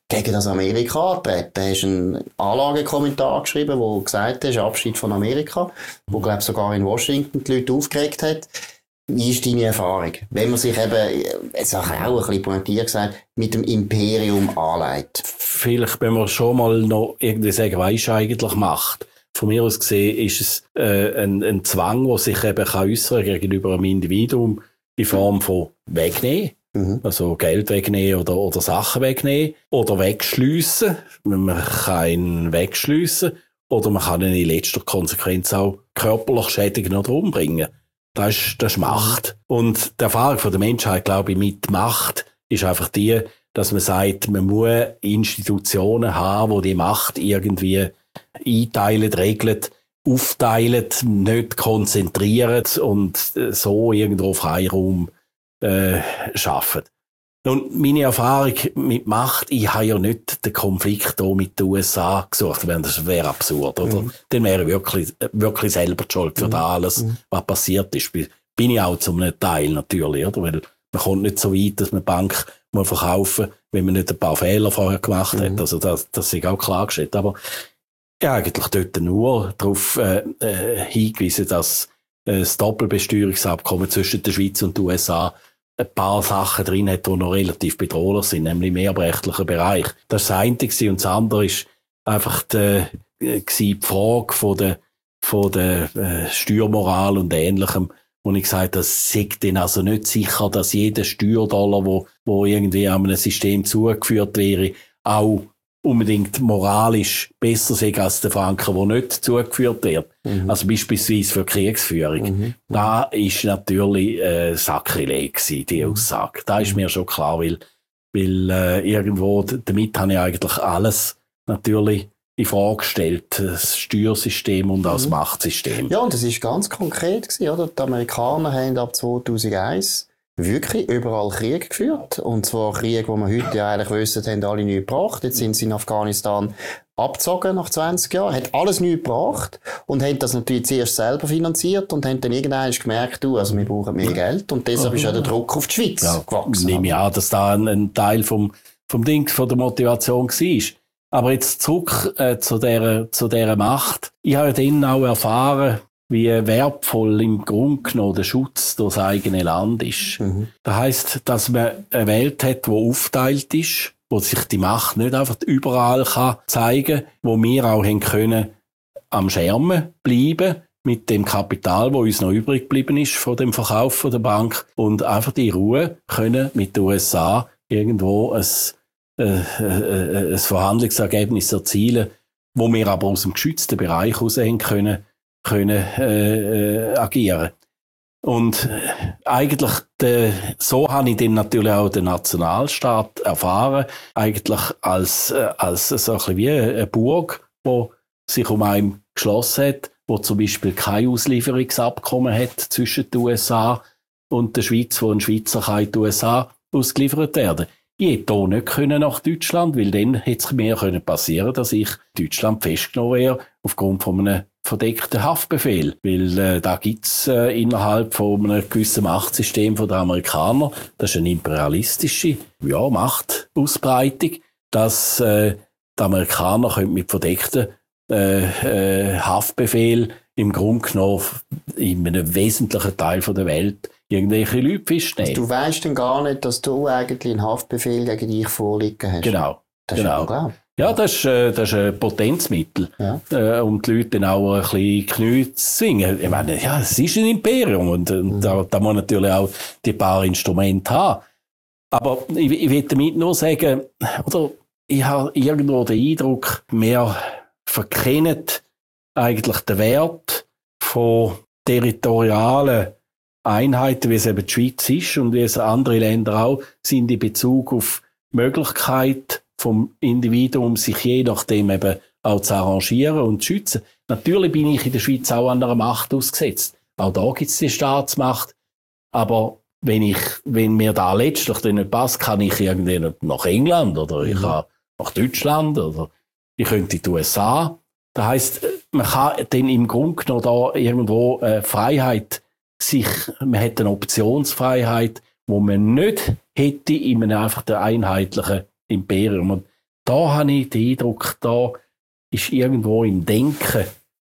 gegen das Amerika antreten. Du hast einen Anlagekommentar geschrieben, wo gesagt hast, Abschied von Amerika, wo, glaube ich, sogar in Washington die Leute aufgeregt hat. Wie ist deine Erfahrung? Wenn man sich eben, jetzt auch ein bisschen pointiert gesagt, mit dem Imperium anlegt. Vielleicht, wenn man schon mal noch irgendwie sagen, weisst du eigentlich Macht. Von mir aus gesehen ist es äh, ein, ein Zwang, der sich eben kann äußern gegenüber einem Individuum in Form von wegnehmen. Mhm. Also Geld wegnehmen oder, oder Sachen wegnehmen. Oder wegschliessen. Man kann ihn wegschliessen. Oder man kann ihn in letzter Konsequenz auch körperlich schädigen oder umbringen. Das ist, das ist Macht. Und die Erfahrung der Menschheit, glaube ich, mit Macht ist einfach die, dass man sagt, man muss Institutionen haben, die die Macht irgendwie einteilen, regeln, aufteilen, nicht konzentrieren und so irgendwo Freiraum äh, schaffen. Nun, meine Erfahrung mit Macht, ich habe ja nicht den Konflikt hier mit den U S A gesucht, das wäre absurd, oder? Mhm. Dann wäre ich wirklich, wirklich selber die Schuld für mhm. das alles, was passiert ist. Bin ich auch zu einem Teil natürlich, oder? Weil man kommt nicht so weit, dass man die Bank mal verkaufen, wenn man nicht ein paar Fehler vorher gemacht mhm. hat. Also das, das ist auch klargestellt. Aber ja, eigentlich dort nur darauf äh, äh, hingewiesen, dass äh, das Doppelbesteuerungsabkommen zwischen der Schweiz und den U S A ein paar Sachen drin hat, die noch relativ bedrohlich sind, nämlich im erbrechtlichen Bereich. Das war das eine gewesen. Und das andere ist einfach die, äh, die Frage von der, von der äh, Steuermoral und Ähnlichem, wo ich gesagt habe, das sagt denn also nicht sicher, dass jeder Steuerdollar, wo, wo irgendwie an einem System zugeführt wäre, auch unbedingt moralisch besser sei als der Franken, der nicht zugeführt wird. Mhm. Also beispielsweise für Kriegsführung. Mhm. Da ist natürlich äh, Sakrileg gewesen, die Aussage. Da ist mir schon klar, weil, weil äh, irgendwo, damit habe ich eigentlich alles natürlich in Frage gestellt. Das Steuersystem und auch das mhm. Machtsystem. Ja, und das ist ganz konkret gewesen, oder? Die Amerikaner haben ab zweitausendeins wirklich überall Krieg geführt. Und zwar Krieg, wo wir heute ja eigentlich wissen, haben alle nichts gebracht. Jetzt sind sie in Afghanistan abgezogen nach zwanzig Jahren, hat alles nichts gebracht und haben das natürlich zuerst selber finanziert und haben dann irgendwann gemerkt, du, also wir brauchen mehr Geld und deshalb ist ja der Druck auf die Schweiz ja, gewachsen. Ich nehme ja an, dass da ein, ein Teil vom, vom Ding, von der Motivation war. Aber jetzt zurück äh, zu dieser zu dieser Macht. Ich habe ja dann auch erfahren, wie wertvoll im Grunde genommen der Schutz durch das eigene Land ist. Mhm. Das heisst, dass man eine Welt hat, die aufteilt ist, wo sich die Macht nicht einfach überall kann zeigen kann, wo wir auch haben können am Schermen bleiben mit dem Kapital, wo uns noch übrig geblieben ist von dem Verkauf von der Bank und einfach die Ruhe können mit den U S A irgendwo ein, äh, äh, ein Verhandlungsergebnis erzielen, wo wir aber aus dem geschützten Bereich raus haben können, können äh, äh, agieren. Und äh, eigentlich de, so habe ich dann natürlich auch den Nationalstaat erfahren, eigentlich als äh, als so ein bisschen wie eine Burg, wo sich um einen geschlossen hat, wo zum Beispiel kein Auslieferungsabkommen hat zwischen den U S A und der Schweiz, wo ein Schweizer kann in die U S A ausgeliefert werden. Ich hätte hier nicht können nach Deutschland, weil dann hätte es mir passieren können, dass ich in Deutschland festgenommen wäre, aufgrund von einem verdeckten Haftbefehl. Weil äh, da gibt's äh, innerhalb von einem gewissen Machtsystem von den Amerikanern, das ist eine imperialistische ja, Machtausbreitung, dass äh, die Amerikaner können mit verdeckten äh, äh, Haftbefehl im Grunde genommen in einem wesentlichen Teil der Welt irgendwelche Leute festnehmen. Also du weisst dann gar nicht, dass du eigentlich einen Haftbefehl gegen dich vorliegen hast. Genau. Das genau. ist unglaublich. Ja, das ist, äh, das ist ein Potenzmittel, ja. äh, um die Leute dann auch ein bisschen Knie zu zwingen. Ich meine, ja, es ist ein Imperium und, und mhm. da, da muss man natürlich auch die paar Instrumente haben. Aber ich, ich will damit nur sagen, oder ich habe irgendwo den Eindruck, wir verkennen eigentlich den Wert von territorialen Einheiten, wie es eben die Schweiz ist und wie es andere Länder auch sind in Bezug auf die Möglichkeit vom Individuum, sich je nachdem eben auch zu arrangieren und zu schützen. Natürlich bin ich in der Schweiz auch an einer Macht ausgesetzt. Auch da gibt es die Staatsmacht. Aber wenn ich, wenn mir da letztlich dann nicht passt, kann ich irgendwie nach England oder ich kann nach Deutschland oder ich könnte in die U S A. Das heisst, man kann dann im Grunde genommen da irgendwo äh, Freiheit sich, man hat eine Optionsfreiheit, wo man nicht hätte in einem einfach der einheitlichen Imperium. Und da habe ich den Eindruck, da ist irgendwo im Denken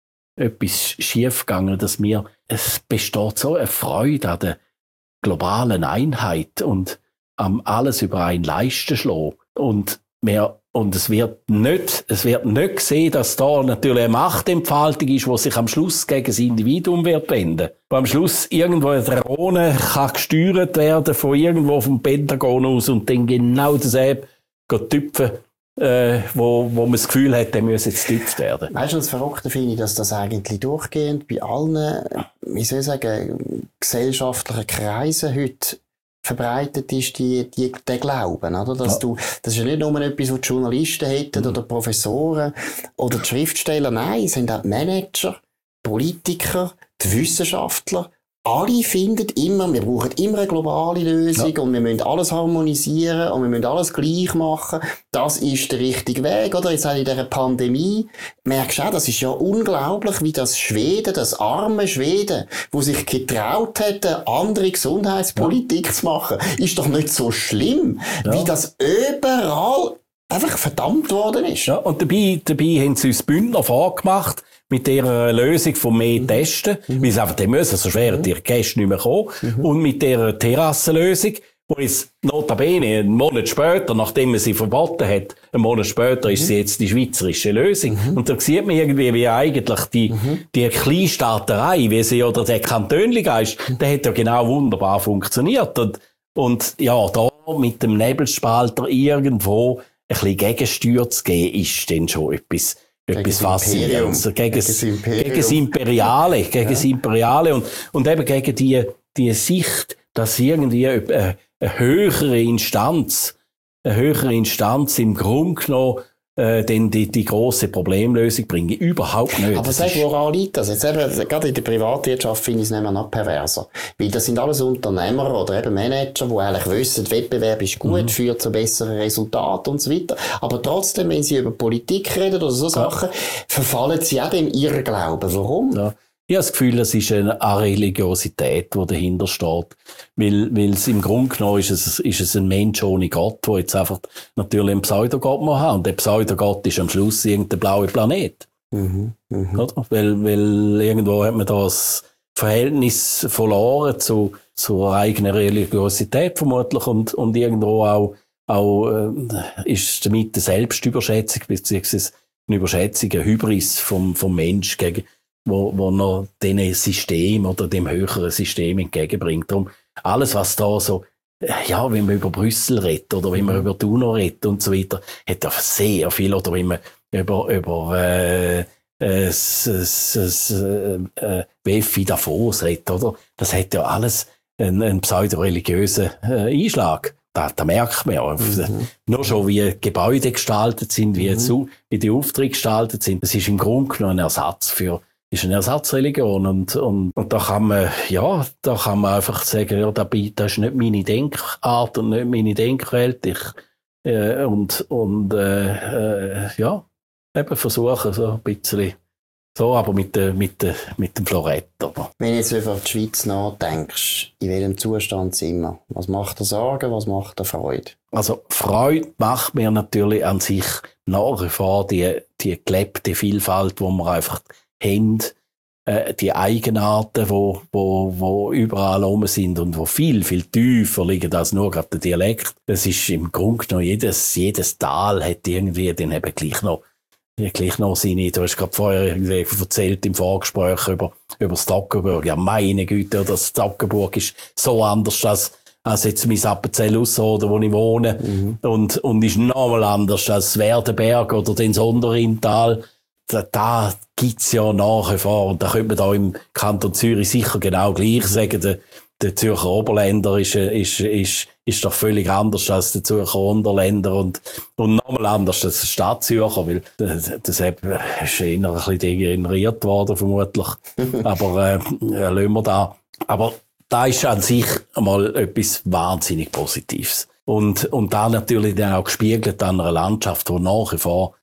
etwas schiefgegangen, dass mir, es besteht so eine Freude an der globalen Einheit und am alles über einen Leisten schlagen. Und mehr, und es wird nicht, es wird nicht gesehen, dass da natürlich eine Machtentfaltung ist, die sich am Schluss gegen das Individuum wird wenden. Wo am Schluss irgendwo eine Drohne kann gesteuert werden von irgendwo vom Pentagon aus und dann genau dasselbe tüpfen, äh, wo, wo man das Gefühl hat, der müsse jetzt getüpft werden. Weißt du, das Verrückte finde ich, dass das eigentlich durchgehend bei allen, wie soll ich sagen, gesellschaftlichen Kreisen heute verbreitet ist, die, die, der Glauben, oder? Dass ja. du, das ist ja nicht nur etwas, was die Journalisten hätten mhm. oder Professoren oder die Schriftsteller. Nein, es sind auch die Manager, Politiker, die Wissenschaftler. Alle finden immer, wir brauchen immer eine globale Lösung ja. und wir müssen alles harmonisieren und wir müssen alles gleich machen. Das ist der richtige Weg, oder? Jetzt auch in dieser Pandemie merkst du auch, das ist ja unglaublich, wie das Schweden, das arme Schweden, wo sich getraut hätte, andere Gesundheitspolitik ja. zu machen, ist doch nicht so schlimm, ja. wie das überall einfach verdammt worden ist. Ja, und dabei, dabei haben sie uns Bündner vorgemacht, mit dieser Lösung von mehr mhm. Testen, mhm. weil sie einfach, die müssen, so schwer mhm. die Gäste nicht mehr kommen, mhm. und mit dieser Terrassenlösung, wo es notabene einen Monat später, nachdem man sie verboten hat, einen Monat später mhm. ist sie jetzt die schweizerische Lösung. Mhm. Und da sieht man irgendwie, wie eigentlich die, mhm. die Kleinstaaterei, wie sie, oder der Kantönli-Geist, mhm. der hat ja genau wunderbar funktioniert. Und, und ja, da mit dem Nebelspalter irgendwo ein bisschen Gegensteuer zu geben, ist dann schon etwas, etwas Faszinierendes. Gegen, gegen, das Imperium. Gegen das Imperiale. Gegen ja. das Imperiale. Und, und eben gegen die, die Sicht, dass irgendwie eine, eine höhere Instanz, eine höhere Instanz im Grunde genommen, äh, denn die, die grosse Problemlösung bringen. Überhaupt nicht. Aber sag, woran liegt das? Jetzt eben, gerade in der Privatwirtschaft finde ich es nicht mehr noch perverser. Weil das sind alles Unternehmer oder eben Manager, die eigentlich wissen, Wettbewerb ist gut, mhm. führt zu besseren Resultaten und so weiter. Aber trotzdem, wenn sie über Politik reden oder so ja. Sachen, verfallen sie auch dem Irrglauben. Warum? Ja. Ich habe das Gefühl, es ist eine Religiosität, die dahinter steht. Weil, weil es im Grunde genommen ist es, ist es ein Mensch ohne Gott, der jetzt einfach natürlich einen Pseudogott muss haben. Und der Pseudogott ist am Schluss irgendein blauer Planet. Mhm, mh. Oder? Weil, weil irgendwo hat man da das Verhältnis verloren zu, zur eigenen Religiosität vermutlich und, und irgendwo auch, auch äh, ist damit eine Selbstüberschätzung, beziehungsweise eine Überschätzung, eine Hybris vom, vom Mensch gegen wo, wo noch diesem System oder dem höheren System entgegenbringt. Darum alles, was da so, ja, wenn man über Brüssel redet oder wenn man über die UNO redet und so weiter, hat er sehr viel, oder wenn man über, über äh, äh, das, das, das, äh, W F I Davos redet, oder? Das hat ja alles einen, einen pseudo-religiösen äh, Einschlag. Da, da merkt man ja, mhm. nur schon wie Gebäude gestaltet sind, wie, mhm. zu, wie die Aufträge gestaltet sind. Das ist im Grunde genommen ein Ersatz für ist eine Ersatzreligion und, und, und da kann man, ja, da kann man einfach sagen, ja, das ist nicht meine Denkart und nicht meine Denkwelt. Ich, äh, und, und, äh, äh, ja, eben versuchen so ein bisschen, so, aber mit, äh, mit, äh, mit dem Florett, oder? Wenn du jetzt über die Schweiz nachdenkst, in welchem Zustand sind wir? Was macht dir Sorgen, was macht dir Freude? Also, Freude macht mir natürlich an sich nach wie vor die, die gelebte Vielfalt, wo man einfach haben, äh, die Eigenarten, wo, wo, wo überall rum sind und wo viel, viel tiefer liegen als nur gerade der Dialekt. Das ist im Grunde genommen, jedes, jedes Tal hat irgendwie dann eben gleich noch, gleich noch seine, du hast gerade vorher irgendwie erzählt im Vorgespräch über, über das Toggenburg. Ja, meine Güte, das Toggenburg ist so anders als, als jetzt mein Appenzell Ausserrhoden, wo ich wohne. Mhm. Und, und ist nochmal anders als Werdenberg oder den Sonderintal. Da, da gibt's ja nach wie vor, und da könnte man da im Kanton Zürich sicher genau gleich sagen, der, der Zürcher Oberländer ist, ist, ist, ist doch völlig anders als der Zürcher Unterländer und, und nochmal anders als der Stadtzürcher, weil das, das ist eher ein bisschen degeneriert worden, vermutlich. Aber, äh, lassen wir da. Aber da ist an sich einmal etwas wahnsinnig Positives. Und, und da natürlich dann auch gespiegelt an einer Landschaft, die nach wie vor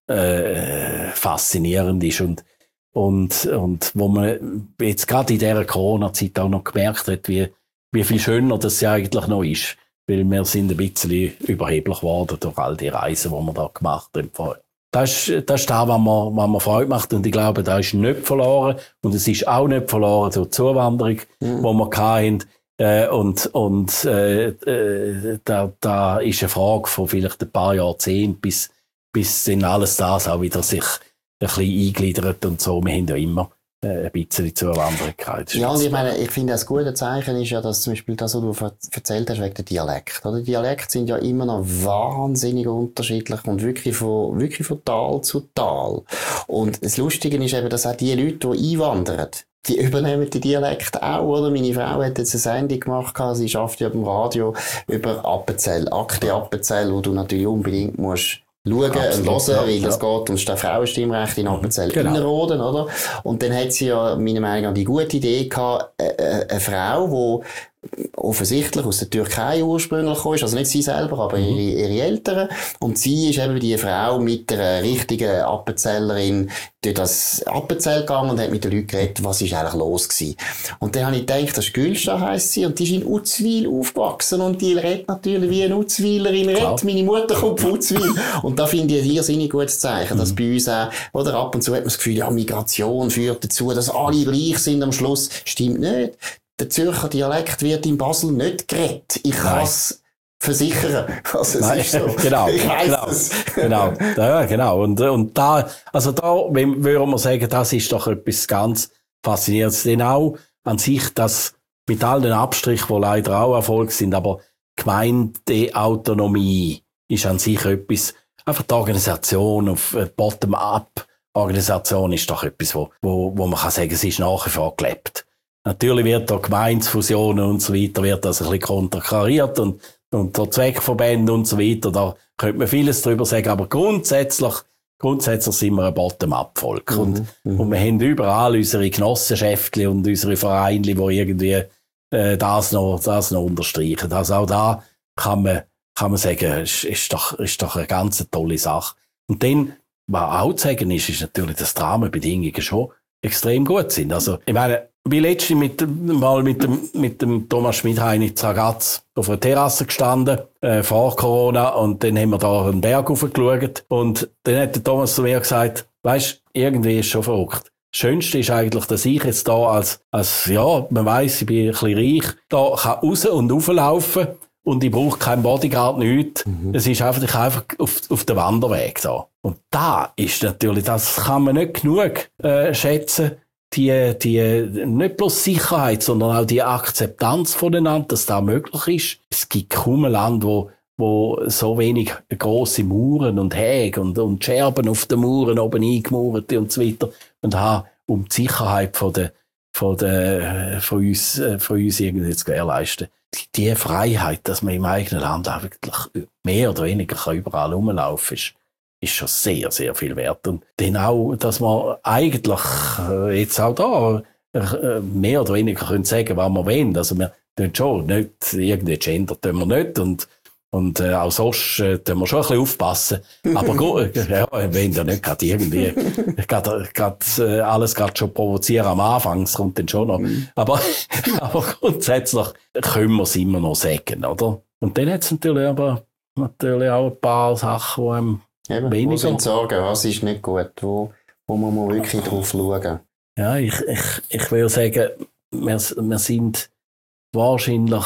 äh, faszinierend ist und, und, und wo man jetzt gerade in dieser Corona-Zeit auch noch gemerkt hat, wie, wie viel schöner das ja eigentlich noch ist. weil wir sind ein bisschen überheblich geworden durch all die Reisen, die wir da gemacht haben. Das ist, das ist das, was mir, was mir Freude macht. Und ich glaube, das ist nicht verloren. Und es ist auch nicht verloren durch die Zuwanderung, mhm. die wir hatten. Äh, und und äh, äh, da, da ist eine Frage von vielleicht ein paar Jahrzehnten, bis, bis dann alles das auch wieder sich ein bisschen eingliedert und so. Wir haben ja immer äh, ein bisschen Zuwanderung gehabt. Ja, und ich meine, ich finde, das gute Zeichen ist ja, dass zum Beispiel das, was du erzählt hast, wegen der Dialekt. Oder? Die Dialekte sind ja immer noch wahnsinnig unterschiedlich und wirklich von, wirklich von Tal zu Tal. Und das Lustige ist eben, dass auch die Leute, die einwandern, die übernehmen die Dialekte auch, oder? Meine Frau hat jetzt eine Sendung gemacht, sie arbeitet ja beim Radio über Appenzell, Akte Appenzell, wo du natürlich unbedingt musst schauen Absolut, und hören, weil ja. es geht ums Frauenstimmrecht in Appenzell genau. Innerrhoden, oder? Und dann hat sie ja, meiner Meinung nach, die gute Idee gehabt, äh, äh, eine Frau, die offensichtlich aus der Türkei ursprünglich gekommen ist, also nicht sie selber, aber mhm. ihre, ihre Eltern. Und sie ist eben die Frau mit einer richtigen Appenzellerin durch das Appenzell gegangen und hat mit den Leuten geredet, was ist eigentlich los gewesen. Und dann habe ich gedacht, das ist Gülscha heisst sie, und die ist in Uzwil aufgewachsen und die redet natürlich wie eine Uzwilerin redet. Meine Mutter kommt von Uzwil. Und da finde ich ein irrsinnig gutes Zeichen, dass mhm. bei uns auch, oder ab und zu hat man das Gefühl, ja, Migration führt dazu, dass alle gleich sind am Schluss. Stimmt nicht. Der Zürcher Dialekt wird in Basel nicht geredet. Ich kann es versichern. Also es Nein, ist so. genau, ich weiss genau, es. genau, ja, genau. Und, und da, also da, würde man sagen, das ist doch etwas ganz Faszinierendes. Denn auch an sich, dass mit all den Abstrichen, die leider auch Erfolg sind, aber Gemeindeautonomie ist an sich etwas, einfach die Organisation auf Bottom-up-Organisation ist doch etwas, wo, wo, wo man kann sagen, es ist nach wie vor gelebt. Natürlich wird da Gemeinsfusionen und so weiter, wird das ein bisschen konterkariert und, und der Zweckverbände und so weiter, da könnte man vieles drüber sagen, aber grundsätzlich, grundsätzlich sind wir ein Bottom-up-Volk. Mhm, und, und wir haben überall unsere Genossenschaften und unsere Vereine, die irgendwie, äh, das noch, das noch unterstreichen. Also auch da kann man, kann man sagen, ist, ist doch, ist doch eine ganz tolle Sache. Und dann, was auch zu sagen ist, ist natürlich, dass die Rahmenbedingungen schon extrem gut sind. Also, ich meine, wie letztens mit, mal mit dem, mit dem Thomas Schmidhein in Zagaz auf einer Terrasse gestanden, äh, vor Corona, und dann haben wir da einen Berg hochgeschaut, und dann hat der Thomas zu mir gesagt, weisst, irgendwie ist schon verrückt. Das Schönste ist eigentlich, dass ich jetzt da als, als, ja, man weiss, ich bin ein bisschen reich, da kann raus und rauflaufen, und ich brauche keinen Bodyguard, nichts. Mhm. Es ist einfach, ich einfach auf, auf den Wanderweg da. Und da ist natürlich, das kann man nicht genug, äh, schätzen, die, die, nicht bloß Sicherheit, sondern auch die Akzeptanz voneinander, dass das möglich ist. Es gibt kaum ein Land, wo, wo so wenig grosse Mauern und Häge und, und Scherben auf den Mauern oben eingemauert und so weiter, und haben, um die Sicherheit von der, von der, von uns, von uns irgendwie zu gewährleisten. Die, die Freiheit, dass man im eigenen Land auch wirklich mehr oder weniger überall rumlaufen kann, ist, ist schon sehr, sehr viel wert. Und dann auch, dass man eigentlich äh, jetzt auch da äh, mehr oder weniger können sagen, was wir wollen. Also wir tun schon nicht, irgendwie Gender tun wir nicht, und, und äh, auch sonst äh, tun wir schon ein bisschen aufpassen. Aber gut, äh, ja, wir wollen ja nicht gerade irgendwie grad, grad, äh, alles gerade schon provozieren am Anfang, es kommt dann schon noch. aber, aber grundsätzlich können wir es immer noch sagen, oder? Und dann hat es natürlich aber natürlich auch ein paar Sachen, die einem Eben, wo sind Sorgen, was ist nicht gut, wo, wo muss man wirklich drauf schauen? Ja, ich, ich, ich will sagen, wir, wir sind wahrscheinlich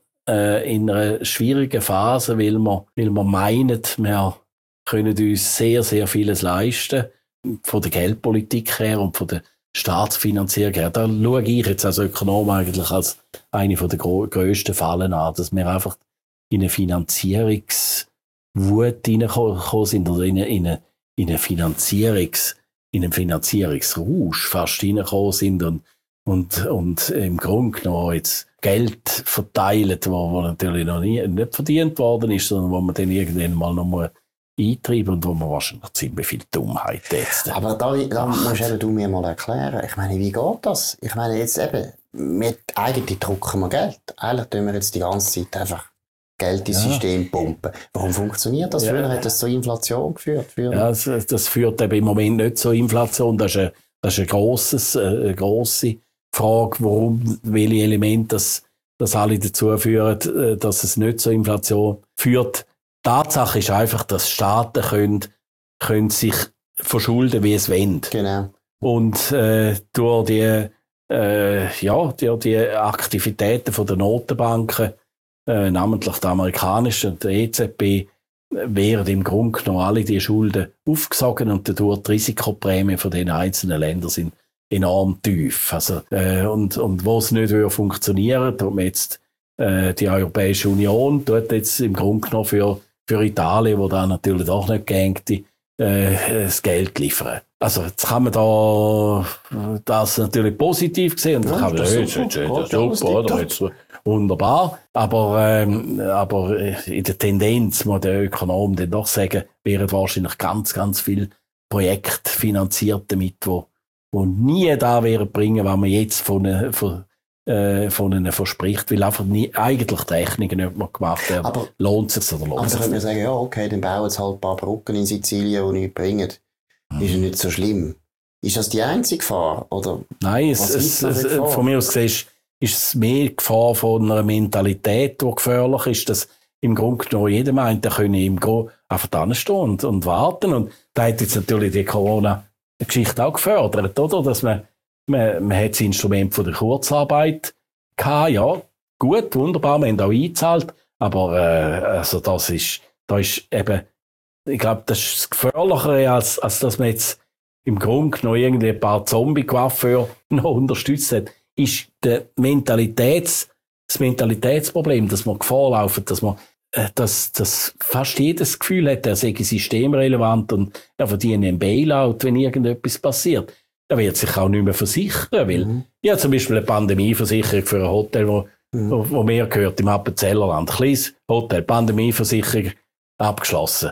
äh, in einer schwierigen Phase, weil wir, weil wir meinen, wir können uns sehr, sehr vieles leisten, von der Geldpolitik her und von der Staatsfinanzierung her. Da schaue ich jetzt als Ökonom eigentlich als eine der grössten Fallen an, dass wir einfach in eine Finanzierungs- Wut reingekommen sind, oder in eine, in eine, in eine Finanzierungs, in einen Finanzierungsrausch fast reingekommen sind und, und, und im Grunde genommen jetzt Geld verteilen, wo, wo natürlich noch nie, nicht verdient worden ist, sondern wo man dann irgendwann mal noch mal eintreiben, und wo man wahrscheinlich ziemlich viel Dummheit jetzt. Aber da, da musst eben du mir mal erklären. Ich meine, wie geht das? Ich meine, jetzt eben, mit, eigentlich drucken wir Geld. Eigentlich tun wir jetzt die ganze Zeit einfach Geld ins ja. System pumpen. Warum funktioniert das? Ja. Früher hat das zur Inflation geführt. Früher. Ja, das, das führt eben im Moment nicht zur Inflation. Das ist eine, das ist eine, grosses, eine grosse Frage, warum, welche Elemente das dass alle dazu führen, dass es nicht zur Inflation führt. Tatsache ist einfach, dass Staaten können, können sich verschulden, wie es wollen. Genau. Und äh, durch die, äh, ja, durch die Aktivitäten von der Notenbanken, äh, namentlich der amerikanischen und der E Z B, werden im Grunde genommen alle die Schulden aufgesogen und dadurch die Risikoprämien von den einzelnen Ländern sind enorm tief. Also, äh, und, und wo es nicht funktionieren würde, tut man jetzt äh, die Europäische Union tut jetzt im Grunde genommen für, für Italien, wo da natürlich auch nicht gängt, äh, das Geld liefern. Also jetzt kann man da das natürlich positiv sehen und ja, kann man, das ist super, ja, super, oder? Jetzt, wunderbar. Aber, ähm, aber in der Tendenz muss der Ökonom dann doch sagen, wären wahrscheinlich ganz, ganz viele Projekte finanziert damit, wo, wo nie da wären bringen, was man jetzt von, von, äh, von ihnen verspricht, weil einfach nie, eigentlich die Rechnungen nicht mehr gemacht werden. Aber lohnt es sich oder lohnt es sich? Aber da könnte man sagen, ja, okay, dann bauen jetzt halt ein paar Brücken in Sizilien, die nichts bringen. Hm. Ist ja nicht so schlimm. Ist das die einzige Gefahr? Oder nein, es, es, es, von mir aus gesehen ist, ist es mehr Gefahr von einer Mentalität, die gefährlich ist, dass im Grunde genommen jeder meint, der könne im Grunde einfach da stehen und, und warten. Und da hat jetzt natürlich die Corona-Geschichte auch gefördert, oder? Dass man, man, man hat das Instrument von der Kurzarbeit gehabt, ja, gut, wunderbar, wir haben auch eingezahlt, aber äh, also das ist, da ist eben, ich glaube, das ist das Gefährlichere, als, als dass man jetzt im Grunde genommen irgendwie ein paar Zombie-Coiffeure noch unterstützt hat, ist der Mentalitäts, das Mentalitätsproblem, dass man Gefahr laufen, dass man, äh, dass, dass fast jedes Gefühl hat, er sei systemrelevant und er verdient einen Bailout, wenn irgendetwas passiert. Er wird sich auch nicht mehr versichern, weil, mhm. ja, zum Beispiel eine Pandemieversicherung für ein Hotel, wo, mhm. wo, wo mir gehört, im Appenzellerland. Kleines Hotel, Pandemieversicherung abgeschlossen.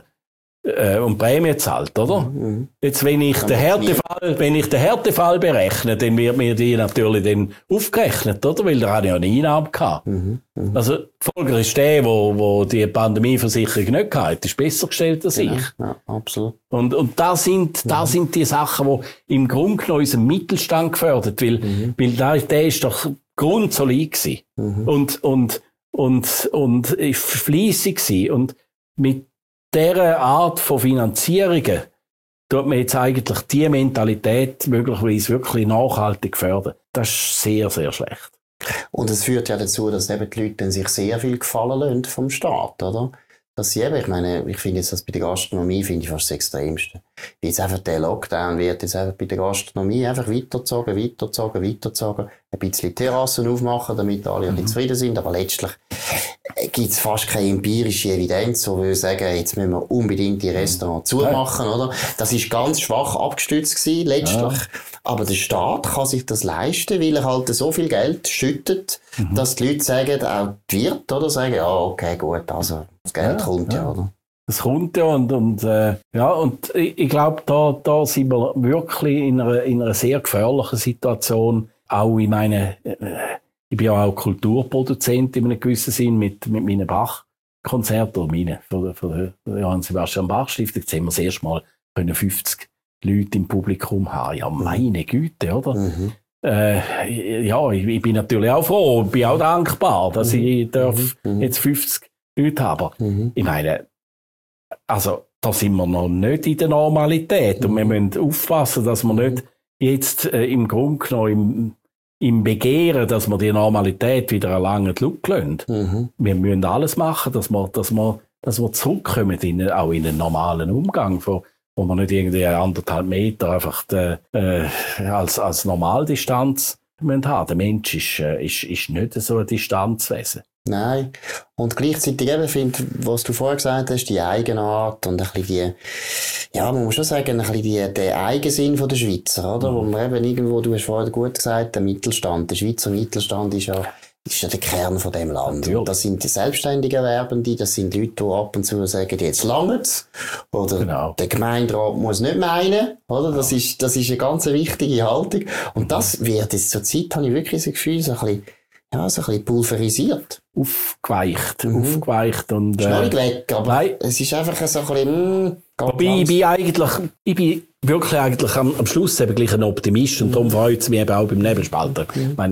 Und Prämie zahlt, oder? Mhm. Jetzt, wenn ich den Härtefall, wenn ich den Härtefall berechne, dann wird mir die natürlich dann aufgerechnet, oder? Weil da habe ich ja eine Einnahme gehabt. Mhm. Mhm. Also, die Folge ist der, wo, wo die Pandemieversicherung nicht gehabt, ist besser gestellt als ich. Ja, ja, absolut. Und, und da sind, mhm. da sind die Sachen, die im Grunde genommen unseren Mittelstand gefördert, weil, mhm. weil da, der ist doch grundsolid gewesen. Mhm. Und, und, und, und, und fleissig gewesen. Und mit dieser Art von Finanzierungen tut man jetzt eigentlich die Mentalität möglicherweise wirklich nachhaltig fördern. Das ist sehr, sehr schlecht. Und es führt ja dazu, dass eben die Leute dann sich sehr viel gefallen lassen vom Staat, oder? Dass sie eben, ich meine, ich finde jetzt das bei der Gastronomie, finde ich fast das Extremste. Wie jetzt einfach der Lockdown wird jetzt einfach bei der Gastronomie einfach weitergezogen, weitergezogen, weitergezogen. Ein bisschen Terrassen aufmachen, damit alle ein bisschen zufrieden sind, aber letztlich gibt es fast keine empirische Evidenz, wo wir sagen, jetzt müssen wir unbedingt die Restaurants zumachen, ja. Oder? Das ist ganz schwach abgestützt gewesen, letztlich. Ja. Aber der Staat kann sich das leisten, weil er halt so viel Geld schüttet, mhm. dass die Leute sagen, auch die Wirte, oder, sagen, ja, okay, gut, also, das Geld ja, kommt ja, ja, oder? Es kommt ja, und, und, äh, ja, und ich, ich glaube, da, da sind wir wirklich in einer, in einer sehr gefährlichen Situation. Auch, ich meine, äh, ich bin ja auch Kulturproduzent in einem gewissen Sinn mit, mit meinen Bach-Konzerten, oder meine, von, von der Johann Sebastian Bach-Stiftung. Jetzt haben wir das erste Mal können fünfzig Leute im Publikum haben. Ja, meine Güte, oder? Mhm. Äh, ja, ich, ich bin natürlich auch froh, bin auch dankbar, dass mhm. ich darf mhm. jetzt fünfzig Leute haben. Mhm. Ich meine, also, da sind wir noch nicht in der Normalität. Mhm. Und wir müssen aufpassen, dass wir nicht jetzt äh, im Grunde genommen im, im Begehren, dass wir die Normalität wieder erlangen, Luft lassen. Mhm. Wir müssen alles machen, dass wir, dass wir, dass wir zurückkommen, in, auch in den normalen Umgang, von, wo wir nicht irgendwie anderthalb Meter einfach de, äh, als, als Normaldistanz müssen haben. Der Mensch ist, äh, ist, ist nicht so ein Distanzwesen. Nein. Und gleichzeitig eben finde, was du vorher gesagt hast, die Eigenart und ein bisschen die, ja, man muss schon sagen, ein bisschen die, der Eigensinn von der Schweizer, oder? Mhm. Wo man eben irgendwo, du hast vorher gut gesagt, der Mittelstand, der Schweizer Mittelstand ist ja, ist ja der Kern von dem Land. Und das sind die selbstständigen Erwerbenden, das sind Leute, die ab und zu sagen, jetzt langt's. Oder genau. Der Gemeinderat muss nicht meinen, oder? Das genau. ist, das ist eine ganz wichtige Haltung. Und das wird jetzt zur Zeit, habe ich wirklich das Gefühl, so ein bisschen, ja, so ein bisschen pulverisiert. Aufgeweicht, mhm. aufgeweicht und, äh, ist noch nicht weg, aber nein. Es ist einfach so ein bisschen, mh, wobei, ich bin eigentlich, ich bin wirklich eigentlich am, am Schluss eben gleich ein Optimist und mhm. darum freut es mich eben auch beim Nebelspalter. Mhm. Ich meine,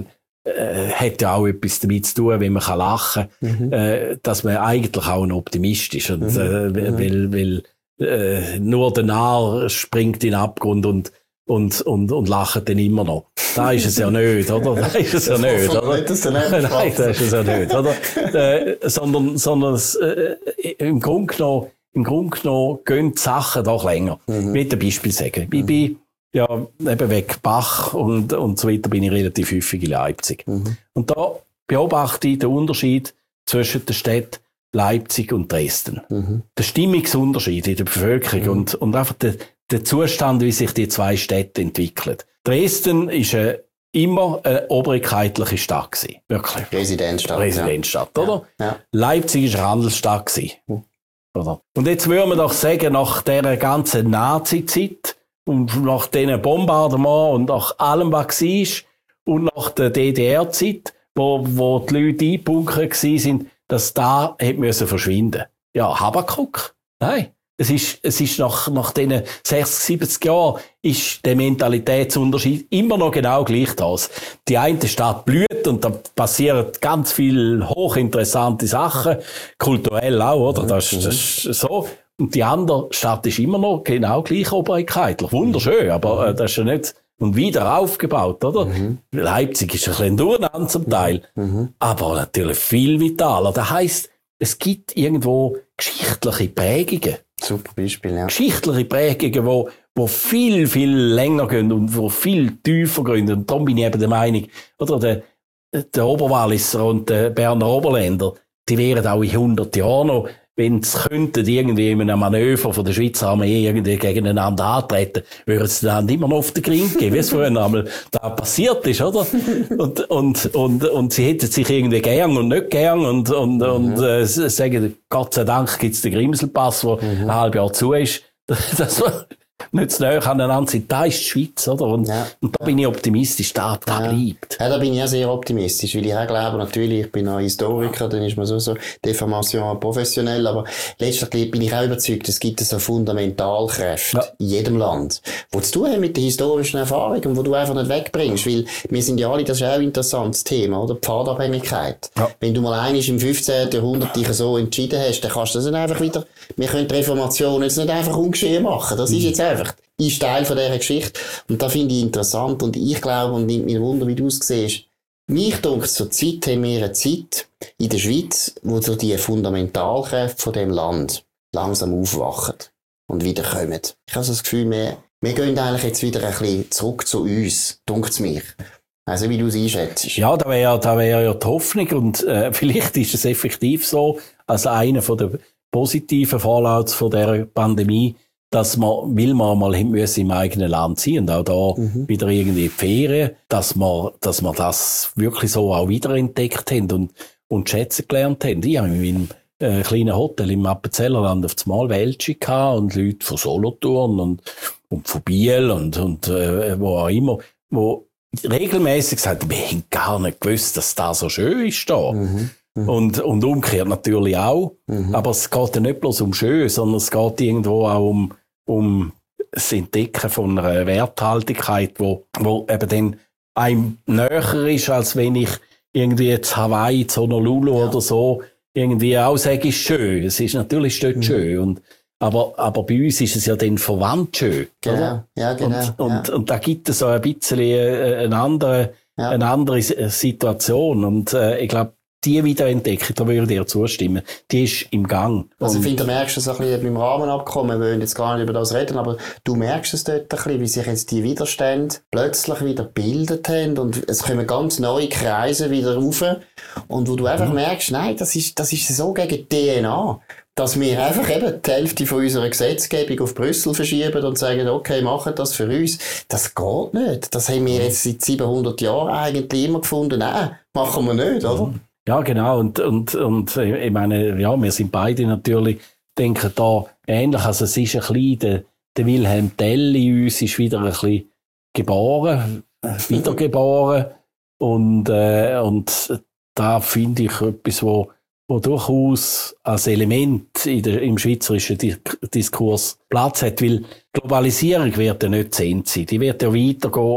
äh, hat ja auch etwas damit zu tun, wenn man kann lachen kann, mhm. äh, dass man eigentlich auch ein Optimist ist. Und, mhm. äh, weil, weil äh, nur der Narr springt in den Abgrund und und, und, und lachen dann immer noch. Da ist es ja nicht, oder? Da ist es ja nicht, oder? Nicht, dass Nein, da ist es ja nicht, oder? äh, sondern, sondern es, äh, im Grunde genommen, im Grunde genommen gehen die Sachen doch länger. Mhm. Ich will ein Beispiel sagen. Ich bin, ja, eben weg Bach und, und so weiter bin ich relativ häufig in Leipzig. Mhm. Und da beobachte ich den Unterschied zwischen der Stadt Leipzig und Dresden. Mhm. Der Stimmungsunterschied in der Bevölkerung mhm. und, und einfach der, der Zustand, wie sich die zwei Städte entwickeln. Dresden ist eine, immer eine obrigkeitliche Stadt gewesen. Wirklich. Residenzstadt. Residenzstadt, ja. oder? Ja. Leipzig ist eine Handelsstadt gewesen. Mhm. Oder? Und jetzt würde man doch sagen, nach dieser ganzen Nazi-Zeit und nach diesen Bombardements und nach allem, was war und nach der D D R-Zeit, wo, wo die Leute eingebunkert waren, dass da hätte müssen verschwinden. Ja, Habakuk? Nein. Es ist, es ist nach, nach diesen sechzig, siebzig Jahren ist der Mentalitätsunterschied immer noch genau gleich das. Die eine Stadt blüht und da passieren ganz viele hochinteressante Sachen, kulturell auch, oder? Das, das ist so. Und die andere Stadt ist immer noch genau gleich obrigkeitlich. Wunderschön, aber äh, das ist ja nicht, und wieder aufgebaut, oder? Mhm. Leipzig ist ein bisschen durcheinander zum Teil, mhm. aber natürlich viel vitaler. Das heisst, es gibt irgendwo geschichtliche Prägungen. Super Beispiel, ja. Geschichtliche Prägungen, wo, wo viel, viel länger gehen und wo viel tiefer gehen. Und darum bin ich eben der Meinung, oder der, der Oberwalliser und der Berner Oberländer, die wären auch in hundert Jahren noch, wenn sie könnten, irgendwie in einem Manöver von der Schweizer Armee irgendwie gegeneinander antreten, würden sie dann immer noch auf den Gring gehen, wie es früher einmal da passiert ist, oder? Und, und, und, und sie hätten sich irgendwie gern und nicht gern und, und, mhm. und, äh, sagen, Gott sei Dank gibt's den Grimselpass, der mhm. ein halbes Jahr zu ist, dass wir nicht zu nahe aneinander sind. Da ist die Schweiz, oder? Und, ja. und da bin ich optimistisch, da, da ja. bleibt. Ja, da bin ich auch sehr optimistisch, weil ich auch glaube, natürlich, ich bin ein Historiker, dann ist man so, so Deformation professionell, aber letztlich bin ich auch überzeugt, es gibt so Fundamentalkräfte ja. in jedem Land, die zu tun haben mit der historischen Erfahrung und die du einfach nicht wegbringst, weil wir sind ja alle, das ist auch ein interessantes Thema, oder? Pfadabhängigkeit. Ja. Wenn du mal einmal im fünfzehnten Jahrhundert dich so entschieden hast, dann kannst du das nicht einfach wieder, wir können die Reformation jetzt nicht einfach ungeschehen machen, das ist jetzt einfach ist Teil von dieser Geschichte. Und das finde ich interessant. Und ich glaube, und nimmt mich Wunder, wie du es siehst, mich denkt, zur Zeit haben wir eine Zeit in der Schweiz, wo so die Fundamentalkräfte von dem Land langsam aufwachen und wiederkommen. Ich habe so das Gefühl, wir, wir gehen eigentlich jetzt wieder ein bisschen zurück zu uns, denkt es mir. Also, wie du es einschätzt. Ja, da wäre da wär ja die Hoffnung. Und äh, vielleicht ist es effektiv so, als einer von der positiven Fallouts von dieser Pandemie, dass man, will man mal hin müssen im eigenen Land sein und auch da mhm. wieder irgendwie die Ferien, dass man, dass man das wirklich so auch wiederentdeckt haben und, und schätzen gelernt haben. Ich habe in meinem äh, kleinen Hotel im Appenzellerland auf das Mal Welche gehabt und Leute von Solothurn und, und von Biel und, und, äh, wo auch immer, wo regelmäßig sagen, wir haben gar nicht gewusst, dass das so schön ist da. Mhm. Und, und umgekehrt natürlich auch. Mhm. Aber es geht ja nicht bloß um schön, sondern es geht irgendwo auch um, um das Entdecken von einer Werthaltigkeit, wo, wo eben dann einem näher ist, als wenn ich irgendwie jetzt Hawaii, zu Honolulu ja. oder so irgendwie auch sage, ist schön. Es ist natürlich dort mhm. schön. Und, aber, aber bei uns ist es ja dann verwandt schön. Genau. Oder? Ja, genau. Und, und, ja. und da gibt es so ein bisschen eine andere, ja. eine andere Situation. Und äh, ich glaube, die Wiederentdeckung, da würde ich dir zustimmen, die ist im Gang. Also ich finde, du merkst es ein bisschen beim Rahmenabkommen, wir wollen jetzt gar nicht über das reden, aber du merkst es dort ein bisschen, wie sich jetzt die Widerstände plötzlich wieder gebildet haben und es kommen ganz neue Kreise wieder rauf und wo du einfach mhm. merkst, nein, das ist, das ist so gegen die D N A, dass wir einfach eben die Hälfte von unserer Gesetzgebung auf Brüssel verschieben und sagen, okay, machen das für uns. Das geht nicht. Das haben wir jetzt seit siebenhundert Jahren eigentlich immer gefunden, nein, machen wir nicht, oder? Ja, genau. Und, und, und ich meine, ja, wir sind beide natürlich, denken da ähnlich. Also es ist ein bisschen, der, der Wilhelm Tell in uns ist wieder ein bisschen geboren, wiedergeboren. Und, äh, und da finde ich etwas, wo, wo durchaus als Element in der, im schweizerischen Diskurs Platz hat. Weil Globalisierung wird ja nicht zu Ende sein. Die wird ja weitergehen und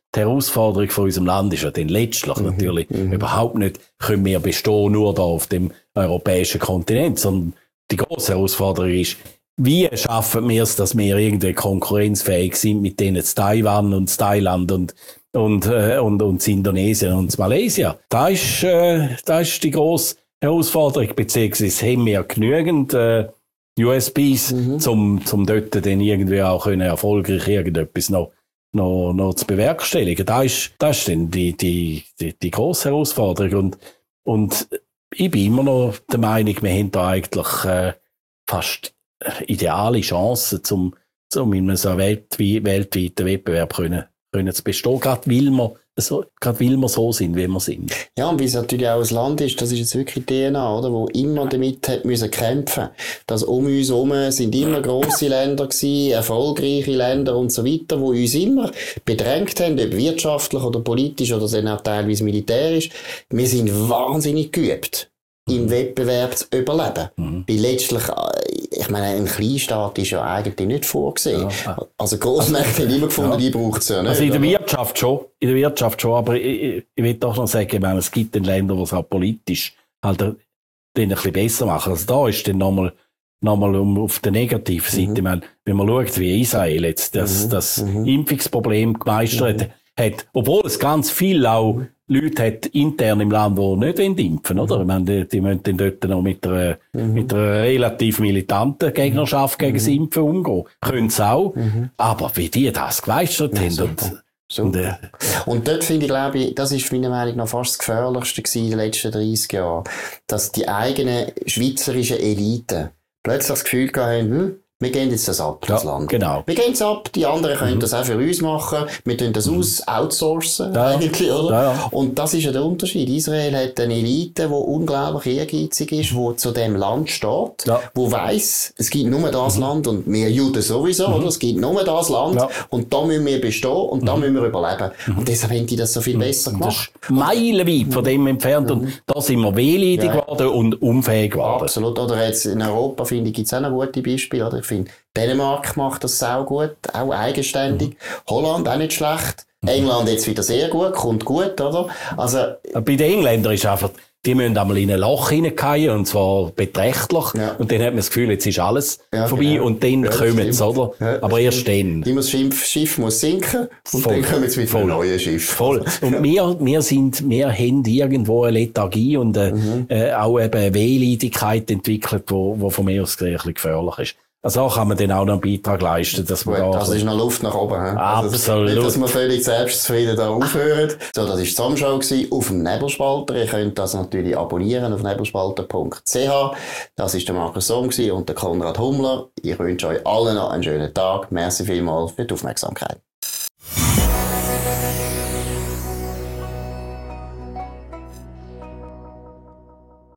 die Herausforderung von unserem Land ist ja dann letztlich mhm. natürlich mhm. überhaupt nicht, können wir bestehen nur da auf dem europäischen Kontinent, sondern die grosse Herausforderung ist, wie schaffen wir es, dass wir irgendwie konkurrenzfähig sind mit denen zu Taiwan und zu Thailand und und äh, und und zu Indonesien und zu Malaysia. Da ist äh, da ist die grosse Herausforderung, beziehungsweise haben wir genügend äh, U S Bs, mhm. zum zum dort dann irgendwie auch können erfolgreich irgendetwas noch noch noch zu bewerkstelligen. Da ist das ist dann die die die, die grosse Herausforderung und und ich bin immer noch der Meinung, wir haben da eigentlich äh, fast ideale Chancen, um, um in einem so weltweit, weltweiten Wettbewerb können, können zu bestehen, gerade weil wir so, gerade weil wir so sind, wie wir sind. Ja, und wie es natürlich auch ein Land ist, das ist jetzt wirklich die D N A, oder, wo immer damit hat müssen kämpfen. Dass um uns herum sind immer grosse Länder gewesen, erfolgreiche Länder und so weiter, wo uns immer bedrängt haben, ob wirtschaftlich oder politisch oder dann auch teilweise militärisch. Wir sind wahnsinnig geübt, im Wettbewerb zu überleben. Mhm. Weil letztlich, ich meine, ein Kleinstaat ist ja eigentlich nicht vorgesehen. Ja. Also Grossmärkte haben immer gefunden, ja. die braucht es ja nicht. Also in der Wirtschaft schon, in der Wirtschaft schon, aber ich, ich, ich will doch noch sagen, ich meine, es gibt Länder, die es auch politisch halt ein bisschen besser machen. Also da ist dann nochmal nochmal um, auf der negativen Seite, mhm. ich meine, wenn man schaut, wie Israel jetzt das, mhm. das mhm. Impfungsproblem gemeistert mhm. hat, obwohl es ganz viel auch Leute hat intern im Land, die nicht impfen, oder? Mhm. Ich meine, die, die müssen dann dort noch mit einer, mhm. mit einer relativ militanten Gegnerschaft gegen das Impfen umgehen. Können sie auch. Mhm. Aber wie die das gemeistert ja, haben. Super. Und, super. Und, äh, und dort finde ich, glaube ich, das ist meiner Meinung nach fast das Gefährlichste gewesen in den letzten dreissig Jahren. Dass die eigenen schweizerischen Eliten plötzlich das Gefühl haben, hm, wir gehen jetzt das ab, das ja, Land. Genau. Wir gehen es ab, die anderen können mhm. das auch für uns machen, wir tun das mhm. aus, outsourcen, ja, eigentlich, oder? Ja, ja. Und das ist ja der Unterschied. Israel hat eine Elite, die unglaublich ehrgeizig ist, die zu dem Land steht, ja. die weiss, es gibt nur das mhm. Land und wir Juden sowieso, mhm. oder? Es gibt nur das Land ja. und da müssen wir bestehen und mhm. da müssen wir überleben. Mhm. Und deshalb haben die das so viel besser mhm. gemacht. Das ist meilenweit von dem entfernt mhm. und da sind wir wehleidig ja. geworden und unfähig geworden. Absolut. Oder jetzt in Europa, finde ich, gibt es auch noch gute Beispiele, oder? Ich finde, Dänemark macht das sau gut, auch eigenständig. Mhm. Holland auch nicht schlecht. Mhm. England jetzt wieder sehr gut, kommt gut, oder? Also, bei den Engländern ist einfach, die müssen einmal in ein Loch hineingehen, und zwar beträchtlich. Ja. Und dann hat man das Gefühl, jetzt ist alles ja, vorbei, genau. Und dann ja, kommen sie, oder? Ja, aber erst dann. Das Schiff, Schiff muss sinken, und voll. Dann kommen sie mit einem neuen Schiff. Voll. Und wir, wir sind, wir haben irgendwo eine Lethargie und äh, mhm. äh, auch eben eine Wehleidigkeit entwickelt, wo, wo von mir aus ein bisschen gefährlich ist. Also auch kann man dann auch noch einen Beitrag leisten, dass man Gut, da... Das ist noch Luft nach oben. He? Absolut. Nicht, dass wir völlig selbstzufrieden da aufhören. So, das war die Zusammenschau auf dem Nebelspalter. Ihr könnt das natürlich abonnieren auf nebelspalter punkt c h. Das war der Markus Somm und der Konrad Hummler. Ich wünsche euch allen noch einen schönen Tag. Merci vielmals für die Aufmerksamkeit.